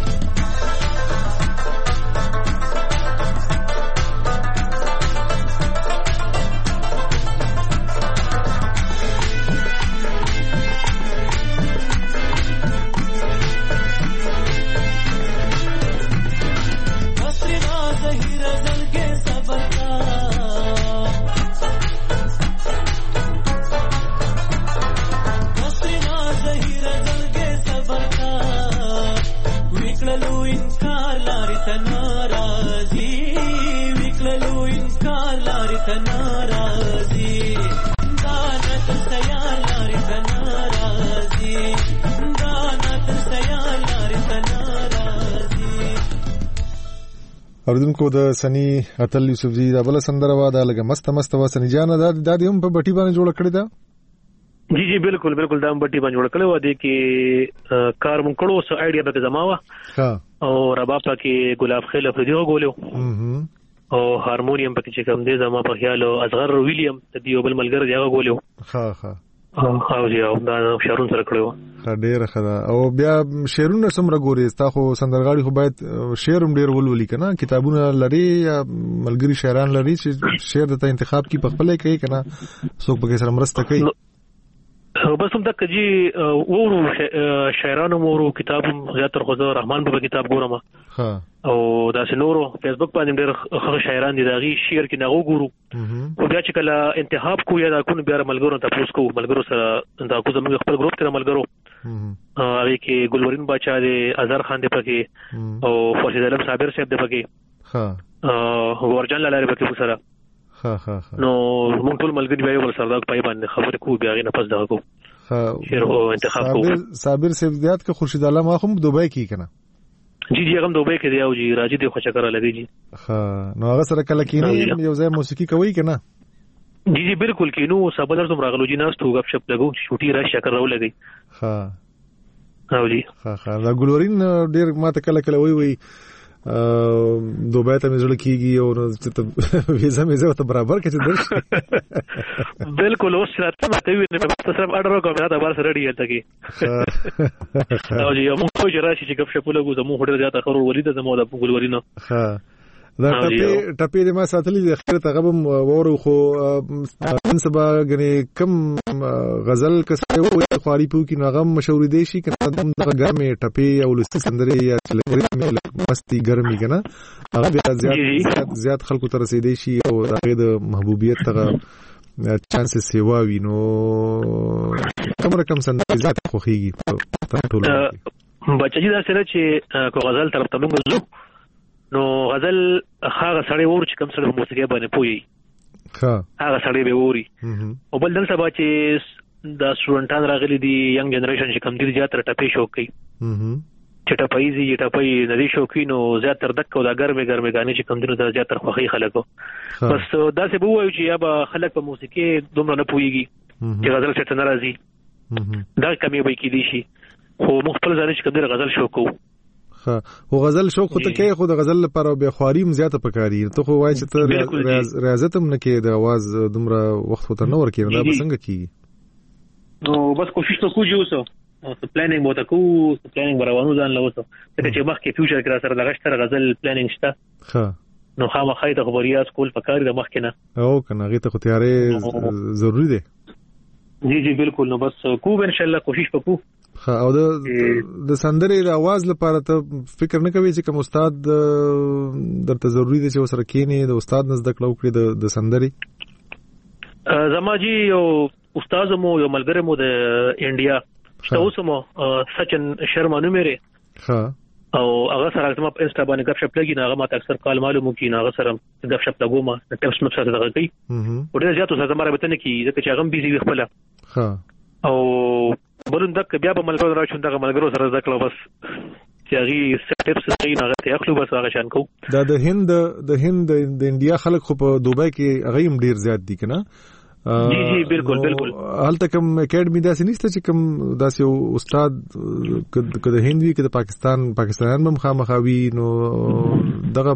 اوردونکو د سني اتل یوسف زی دا بل سندره وا دا لګه مست مست وا سني جان دا د دې هم په بټي باندې جوړ کړی دا جی جی بالکل بالکل دا بټي باندې جوړ کړی و دې کې کار مون کړو سو ایډیا به زماوه ها او رباب کې ګلاب خیل افریدي غولو او هارمونیم پکې چې کوم دې زما په خیال او اصغر ویلیام د دیو بل ملګر دی غولو ها ها او جی او دا شعرونه سره کړو ډیر ښه او بیا شعرونه څومره ګوري تا خو سندرغاړي خو باید شعر هم ډیر ولولي کنه کتابونه لري یا ملګری شاعران لري چې شعر د انتخاب کی په خپل کوي کنه څوک به سره مرسته کوي بس هم تک جی وورو شاعرانو مورو کتابم زیاتره خو رحمان بابا کتاب ګورم ها او دا سنورو فیسبوک باندې ډېر ښه شاعران دي داغي شعر کې نغو ګورو او بیا چې کله انتخاب کو یا دا کو بیا ملګرو ته پوښتنه کو ملګرو سره دا کو زموږ خپل ګروپ کې ملګرو هغه کې ګلورین بچا دي ازهر خان دی پکې او فرشید علم صابر صاحب دی پکې ها ورجان لاله پکې سره ها ها نو موږ ټول ملګری به ول سره دا پای باندې خبرې کو بیا غي نه پس دا کو ها شعر او انتخاب کو صابر صاحب زیات کا خورشید علم هم دوبۍ کې کنه جی جی هغه دوبۍ کې دی او جی راځي دی خو چکر لګي جی ها نو هغه سره کله کینې یو ځای موسیقي کوي کنه جی جی بالکل کینو سبا درته راغلو جی ناس تو غب شپ لګو شوټي را شکر راو لګي ها او جی ها ها دا ګلورین ډیر ماته کله کله وی وی دوبۍ ته مزل کیږي او چې ویزا مې زه ته برابر کې درش بالکل اوس راته ماته وی نه تاسو سره اډر کوم دا بار سره ډیل تکي او جی موږ خو جراشي چې غب شپ لګو زمو هډر زیاته خبر ولید زمو د ګلورینو ها دا ټپي ټپي د ما ساتلې د اخر ته غبم وورو خو نن سبا غني کم غزل کسه وو خواري پو کې نغم مشهور دي شي کنه د ګرمه ټپي او لست سندري یا چلګري مستی ګرمي کنه هغه بیا زیات زیات خلکو ته رسیدي شي او د محبوبیت ته چانس سیوا وینو کوم رقم سندري زیات خوخيږي ټول بچی دا سره چې کو غزل طرف ته موږ زو نو غزل هغه سړی ور چې کوم سره موسیقي باندې پوي ها هغه سړی به ووري او بل دل سبا چې دا سټوډنټان راغلي دي ینګ جنریشن چې کوم دي زیاتره ټپي شوق کوي چې ټپي زی ټپي ندي شوقینو زیاتره دک او دا ګرمه ګرمه غانې چې کوم دي نو زیاتره خوخي خلکو بس دا څه بو وایي چې یا به خلک په موسیقي دومره نه پويږي چې غزل څه ناراضي دا کمی وي کې دي شي خو مختلف ځای چې کوم غزل شوق کوو خو غزل شوق خو ته کې خو د غزل لپاره به خواریم زیاته پکاري ته خو وای چې ته ریاضت هم نه کې د आवाज دومره وخت وته نور کې دا څنګه کیږي نو بس کوشش ته کوجو وسو پلانینګ مو ته کو پلانینګ براوانو ځان لوسو چې مخ کې فیوچر کې سره لغشتره غزل پلانینګ شته ها نو خامخای د خبريات کول پکاري د مخ کې نه او کنه غي ته خو تیارې ضروری دي جی جی بالکل نو بس کو ان شاء الله کوشش وکړو ها او د د سندرې د आवाज لپاره ته فکر نه کوي چې کوم استاد درته ضروری دی چې وسره کینی د استاد نزد کلو کړی د سندرې زما جی یو استاد مو یو ملګری مو د انډیا تاسو مو سچن شرما نومره ها او هغه سره زما په انسټا باندې غب شپ لګی نه هغه ما اکثر کال معلومو کی نه هغه سره غب شپ لګو ما د ټیپس نو څه دغه کوي او ډیر زیاتو سره زما رابطه نه کی ځکه چې هغه بيزي خپل ها او برون دک بیا په ملګرو راځون دغه ملګرو سره ذکر بس چې هغه سټیپس نه هغه ته خپل بس هغه شان کو دا د هند د هند د انډیا خلک خو په دوبۍ کې هغه هم ډیر زیات دي کنه جی جی بالکل بالکل هلته کوم اکیډمي داسې نشته چې کوم داسې یو استاد کده هندوی کده پاکستان پاکستانیان هم خامخاوي نو دغه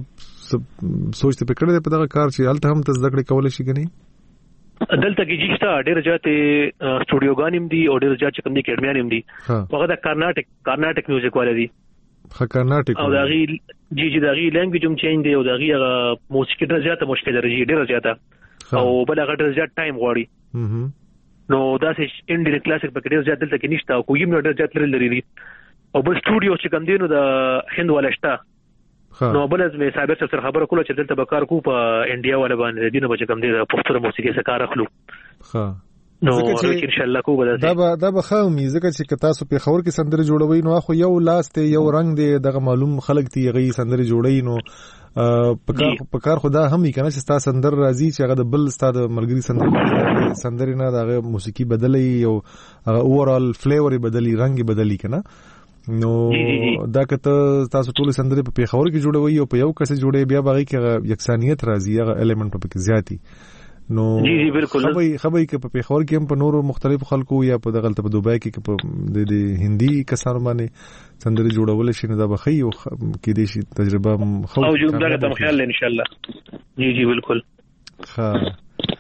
سوچ ته پکړه په دغه کار چې هلته هم تاسو ذکر کول شي کني دلته کې جشتا ډېر ځاته سټوډیوګانیم دي او ډېر ځاته کوم دي اکیډمیانیم دي هغه د کارناټک کارناټک میوزیک والے دي ها کارناټک او دا غي جی جی دا غي لنګویج هم چینج دی او دا غي موسیقي ډېر ځاته مشکل درجه ډېر ځاته او بل هغه ډېر ځاته ټایم غواړي نو دا چې انډي کلاسیک په ډېر ځاته دلته کې نشته او کوم ډېر ځاته لري او بل سټوډیو چې کوم دي نو د هند ولشتہ نو بل از مې صاحب سره خبره کوله چې دلته به کار کو په انډیا ولا باندې دینه به کوم دي د پښتو موسیقي سره کار اخلو ها نو ان شاء الله کو به دا به دا به خو می ځکه چې تاسو په خبر کې سندره جوړوي نو خو یو لاس ته یو رنگ دی دغه معلوم خلک دی غي سندره جوړي نو پکار پکار خدا هم کنه چې تاسو سندر راځي چې هغه د بل ستاد ملګری سندره سندره نه دغه موسیقي بدلې او هغه اورال فلیور بدلی رنگ بدلی کنه نو دا کته تاسو ټول سندره په پیښور کې جوړوي او په یو کس جوړي بیا باغی کې یکسانیت راځي هغه الیمنت په کې زیاتی نو جی جی بالکل خبري خبري کې په پیښور کې هم په نورو مختلف خلکو یا په دغلت په دوبۍ کې په د هندي کسانو باندې سندره جوړول شي نو دا به خي او کې دي شي تجربه خو او جوړه ته خیال ان شاء الله جی جی بالکل ها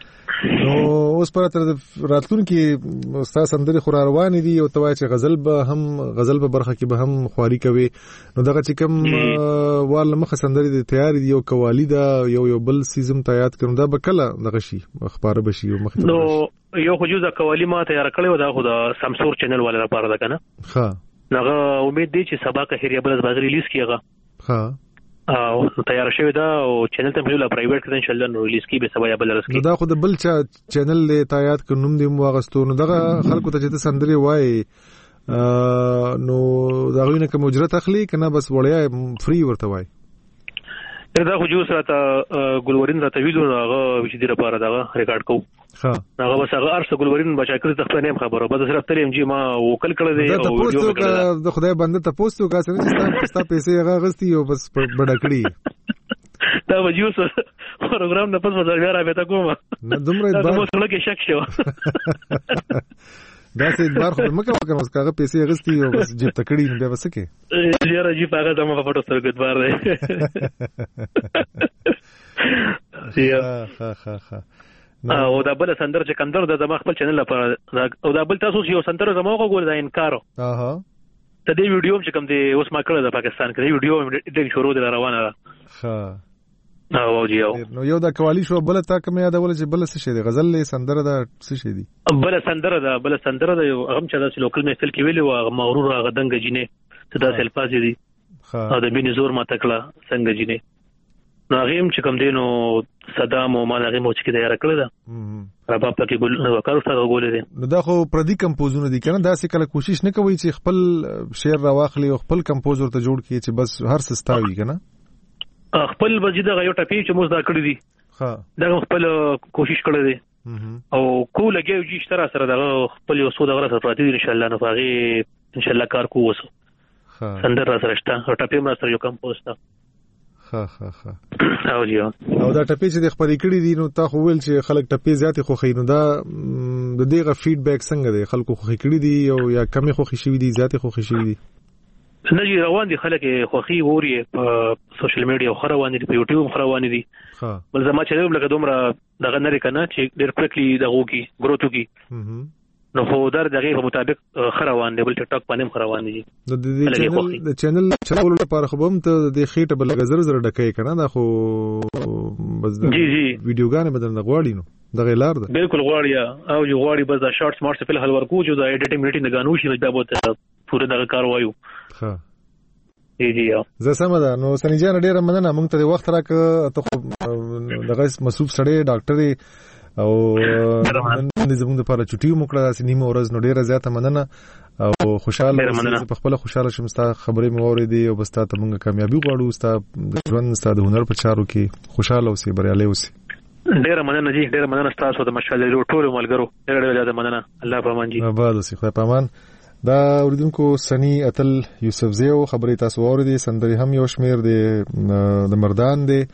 نو اوس پر تر راتلونکي استاد سندري خو روان دي او توای چې غزل به هم غزل په برخه کې به هم خواري کوي نو دغه چې کوم وال مخه سندري دي تیار دي او قوالی دا یو یو بل سیزم ته یاد کړم دا به کله دغه شي اخبار به شي مخ نو یو خو جوړه قوالی ما تیار کړو دا خو د سمسور چینل والا لپاره ده کنه ها نغه امید دی چې سبا که هریه بل باغ ریلیز کیږي ها او تیار شوی دا او چینل ته بل پرایویټ کړه ان شاء الله نو ریلیز کی به سبا یا بل رسکی دا خو د بل چا چینل له تایید ک نوم دی مو غستو نو دغه خلکو ته چې سندري وای نو دا غوینه کوم اجرت اخلي کنه بس وړیا فری ورته وای دا خو جو سره ګلورین راته ویلو هغه چې دی لپاره دا ریکارډ کو ها هغه بس هغه ارسه ګلورین بچا کړی ته خپل نیم خبره بس صرف تلیم چې ما وکل کړی دی او ویډیو کړی د خدای بنده ته پوسټو کا څنګه چې تاسو پیسې هغه غستی او بس بڑا کړی دا وجو سره پروګرام نه پس وځي بیا را به تا کوم نه دومره دا مو سره کې شک شو دا سې بار خو مکه وکم اوس کاغه پیسې غستی او بس جیب تکړی نه بیا وسکه یاره جی پاګه دمه په فوټو سره ګټ بار دی ها ها ها او دا بل سندر چې کندر د زما خپل چینل لپاره او دا بل تاسو یو سندر زما وګور دا انکار اها ته دې ویډیو چې کوم دی اوس ما کړل د پاکستان کې ویډیو د شروع د روانه ده ها او جی او نو یو دا قوالی شو بل تا کوم یادول چې بل څه شي دی غزل له سندر دا څه شي دی بل سندر دا بل سندر دا هغه چې د لوکل میسل کې ویلو هغه مغرور هغه دنګ جینې ته دا سلفاز دي ها دا بیني زور ما تکړه څنګه جینې نو هغه چې کوم دینو صدام او ما هغه موچ کې تیار کړل دا رباب پکې ګل نو کارو سره غولې دي نو دا خو پردي کمپوزونه دي کنه دا څه کله کوشش نه کوي چې خپل شعر راواخلي او خپل کمپوزر ته جوړ کړي چې بس هر څه ستاوي کنه خپل وجیده غو ټپی چې موږ دا کړی دي ها دا خپل کوشش کړی دي او کو لګي چې تر سره دا خپل یو سو دغه سره پاتې دي ان شاء الله نو هغه ان شاء الله کار کو وسو ها سندر را سره شته او ټپی ما سره یو کمپوز تا ها ها ها او جیو او دا ټپی چې د خبرې کړې دي نو تا خو ویل چې خلک ټپی زیاتې خو خینو دا د دېغه فیډبیک څنګه دی خلکو خو کړې دي او یا کمی خو خشي دي زیاتې خو خشي دي نه جی روان دي خلک خوخي ووري په سوشل میډیا خو روان دي په یوټیوب خو روان دي ها بل زما چې لکه دومره دغه نه کنه چې ډېر پرکلی دغه کی ګروتو کی نو خو در دغه په مطابق خروان دی بل ټک ټاک باندې خروان دي د دې چینل د چینل چلول لپاره خو هم ته د خېټه بل غزر زر ډکې کنه دا خو بس جی جی ویډیوګانې بدل نه غواړي نو دغه لار ده بالکل غواړي او جو غواړي بس دا شارټس مارټس په هل ورکو جو دا ایډیټینګ میټینګ د غانو شي دا بہت پوره دغه کار وایو ها جی جی زه سم ده نو سنی جان ډیره مننه موږ ته وخت راک ته دغه مسعود سړی ډاکټر او نن زموږ لپاره چټي مو کړه چې نیمه ورځ نو ډیره زیاته مننه او خوشاله په خپل خوشاله شم ستا خبرې مو اورېدې او بس ته موږ کامیابی غواړو ستا د ژوند ستا د هنر په چارو کې خوشاله اوسې بریالي اوسې ډیره مننه جی ډیره مننه تاسو د مشالې ټول ملګرو ډیره ډیره مننه الله پامان جی آباد اوسې خدای پامان دا اوریدونکو سنی اتل یوسف زیو خبرې تاسو اوریدې سندري هم یو شمیر دی د مردان دی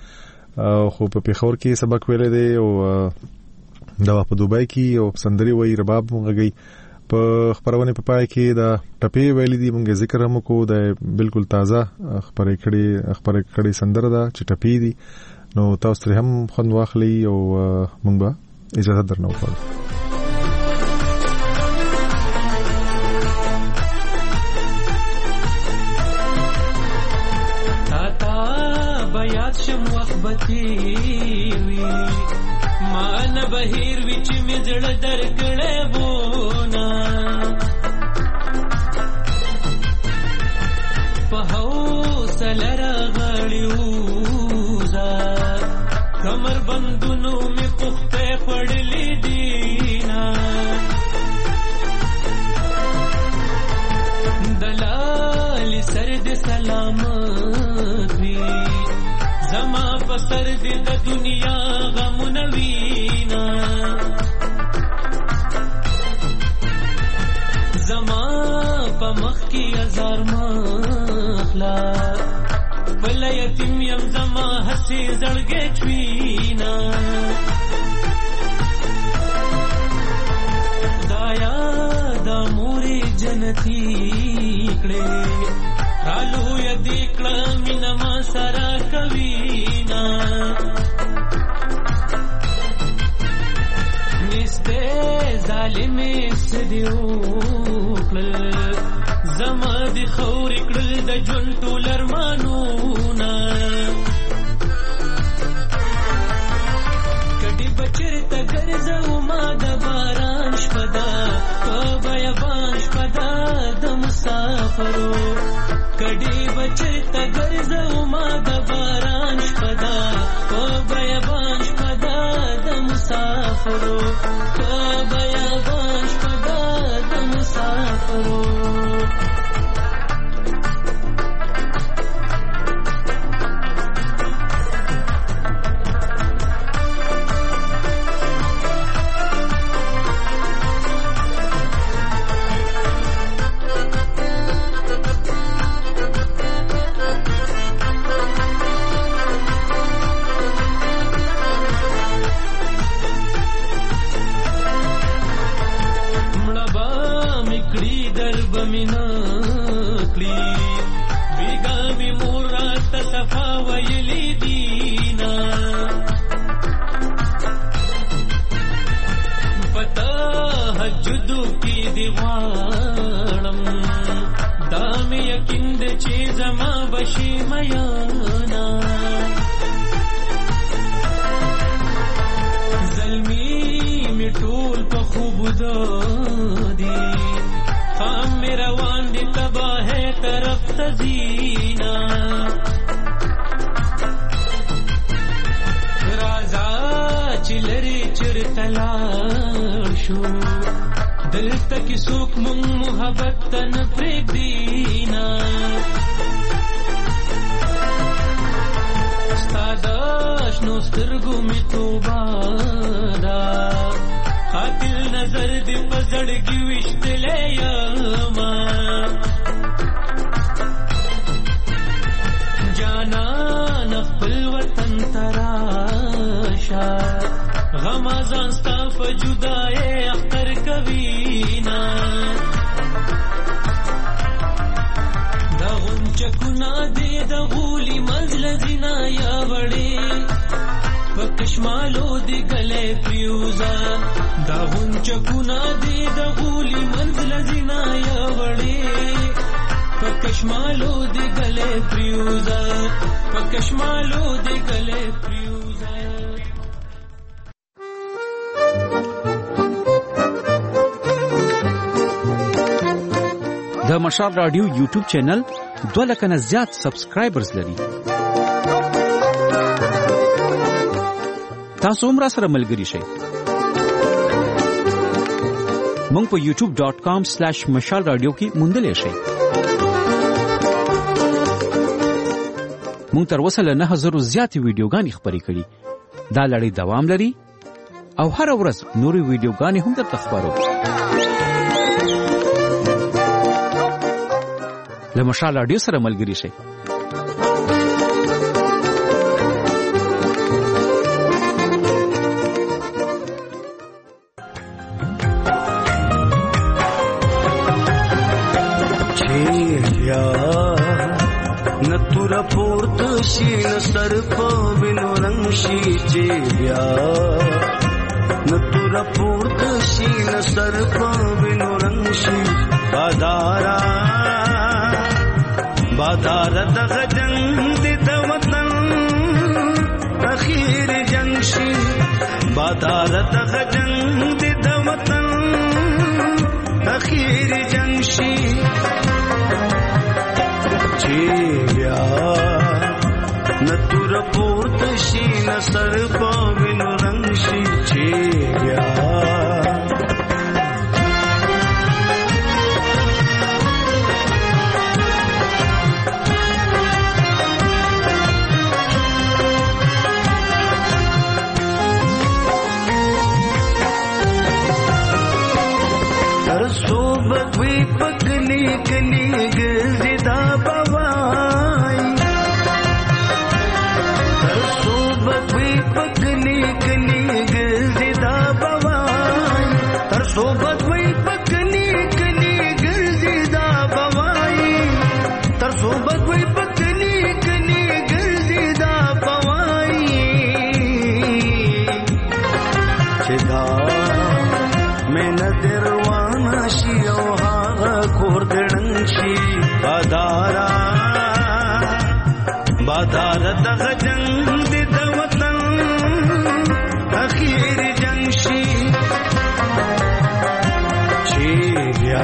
خو په پیښور کې سبق ویلې دی او دا په دوبای کې او سندري وای رباب مونږ په خبرونه په پای کې دا ټپی ویلې دي مونږ ذکر هم کو دا بالکل تازه خبرې کړي خبرې کړي سندره دا چې ټپی دي نو تاسو ترې هم خوند واخلي او مونږ به اجازه درنو غواړو شم وخبتی وی ما نه بهیر وچ می زړه درکړې بونا په حوصله راغلیو زا کمر بندونو می پخته پړلې دینا دلال سر دې سلامت وی زما پسر دې د دنیا غمونه وینا زما په مخ کې هزار مخلا بل یتیم یم زما هسي زړګې چوینا دایا د مورې جنتی کړې رالو یدی کړه مینا ما سره کوینا ظالمې سدیو کړل زما د خورې کړل د ژوند ټول ارمانونه کډې بچرته ګرځو ما د باران شپه ده په بیابان شپه ده د مسافرو کډې بچرته ګرځو ما د باران شپه ده په بیابان شپه ده د مسافرو په بیابان شپه ده د مسافرو د مشال رادیو یوټیوب چینل دوه لک نه زیات سبسکرایبرز لري. تاسو هم را سره ملګري شئ. مونږ په یوټیوب ډاٹ کام سلیش مشال رادیو کې موندلی شئ. مونږ تر اوسه له نه هزرو زیاتې ویډیوګانې خپرې کړي. دا لړۍ دوام لري او هر ورځ نورې ویډیوګانې هم درته خپرو. له مشال رادیو سره ملګري شئ. نتورا پورت شي نصر په وینو رنگ شي چې بیا نتورا پورت شي نصر په وینو رنگ شي بادارا بادار دغه جنگ د وطن اخیر جنگ شي بادار دغه جنگ د وطن اخیر جنگ شي چې بیا نتور پورت شي نصر په وینو رنگ شي چې بیا صوبت وی پکلی کلی گزدا بوان بادار دغه جنگ د وطن اخیر جنگ شي چې بیا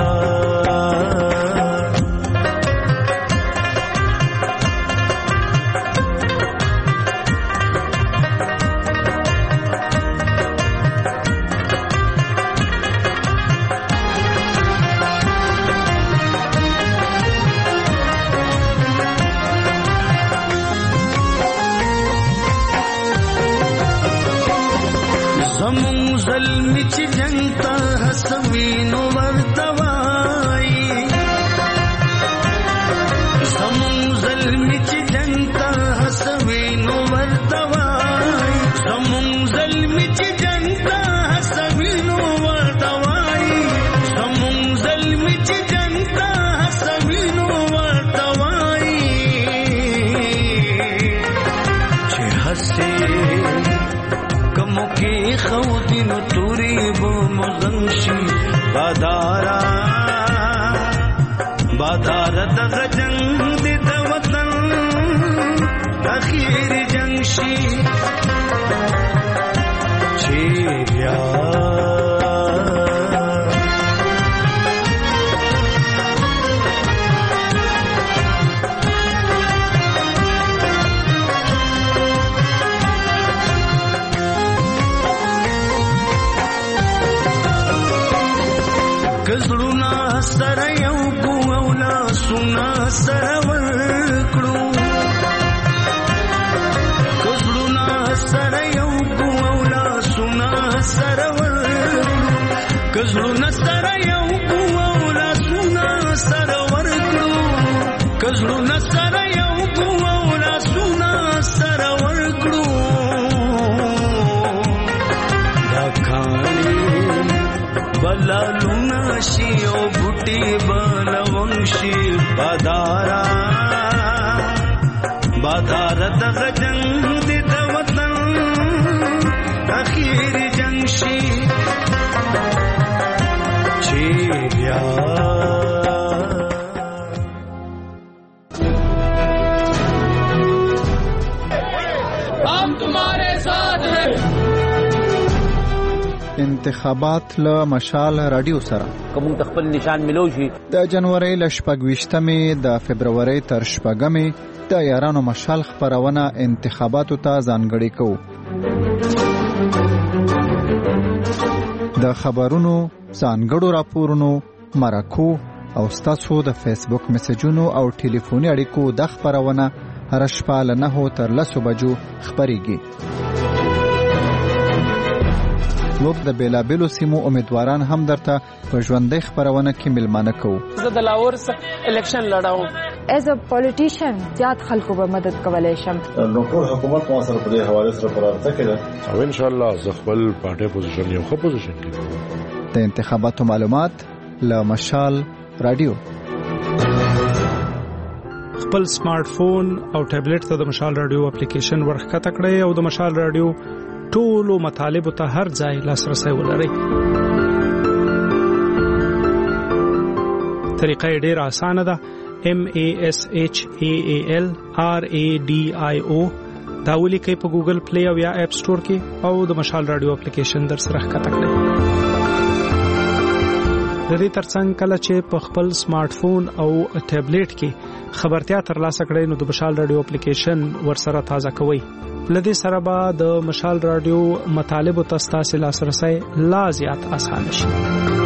ظلم چې جنگ ته حسوینو ورتوای زمون ظلم چې جنگ ته حسوینو ورتوای زمون ظلم چې جنگ ته حسوینو ورتوای زمون ظلم چې جنگ ته حسوینو ورتوای چې حسې کموکی خودینو توری بو مزنشی بادارا بادارا دغ جنگ دی دا وطن اخیر جنگ شی چی بیا کزړونا سره یو کو اولا سنا سره ورکړو کزړونا سره یو کو اولا سنا سره ورکړو کزړونا سره یو کو اولا سنا سره ورکړو کزړونا سره یو کو اولا سنا سره ورکړو دا کانی بلالونا شی او بوټي بلونشي بادارا بادارا دغ جنگ دی د وطن اخیر جنگ شي چی بیا हम तुम्हारे साथ हैं انتخابات له مشال رادیو سره کوم خپل نشان ملو شي د جنوري ل شپږویشتمې د فبرवरी تر شپږمې د یارانو مشال خبرونه انتخاباتو ته ځانګړي کوو د خبرونو ځانګړو راپورونو مرکو او ستاسو د فیسبوک میسجونو او ټلیفوني اړیکو د خبرونه هر شپه له نهو تر لسو بجو خبريږي موږ د بیلابیلو سیمو امیدواران هم درته په ژوندۍ خبرونه کې ملمانه کوو زه د لاهور الیکشن لړاوم ایز ا پولیټیشن زیات خلکو به مدد کولای شم نو ټول حکومت مو سره په دې حواله سره پرارته کړه او ان شاء الله زه خپل پارټي پوزیشن یو ښه پوزیشن کې د انتخاباتو معلومات له مشال رادیو خپل سمارټ فون او ټابلیټ ته د مشال رادیو اپلیکیشن ورخکته کړئ او د مشال رادیو ټولو مطالبه ته هر ځای لاسرسي ولرئ طریقه ډېر اسانه ده M A S H A A L R A D I O دا ولیکئ په ګوګل پلی او یا اپ سٹور کې او د مشال رادیو اپلیکیشن در سره ښکته کړئ د دې ترڅنګ کله چې په خپل سمارټ فون او ټابلیټ کې خبرتیا ترلاسه کړئ نو د مشال رادیو اپلیکیشن ورسره تازه کوئ لدې سره به د مشال رادیو مطالب او تاسو لاسرسي لا زیات اسانه شي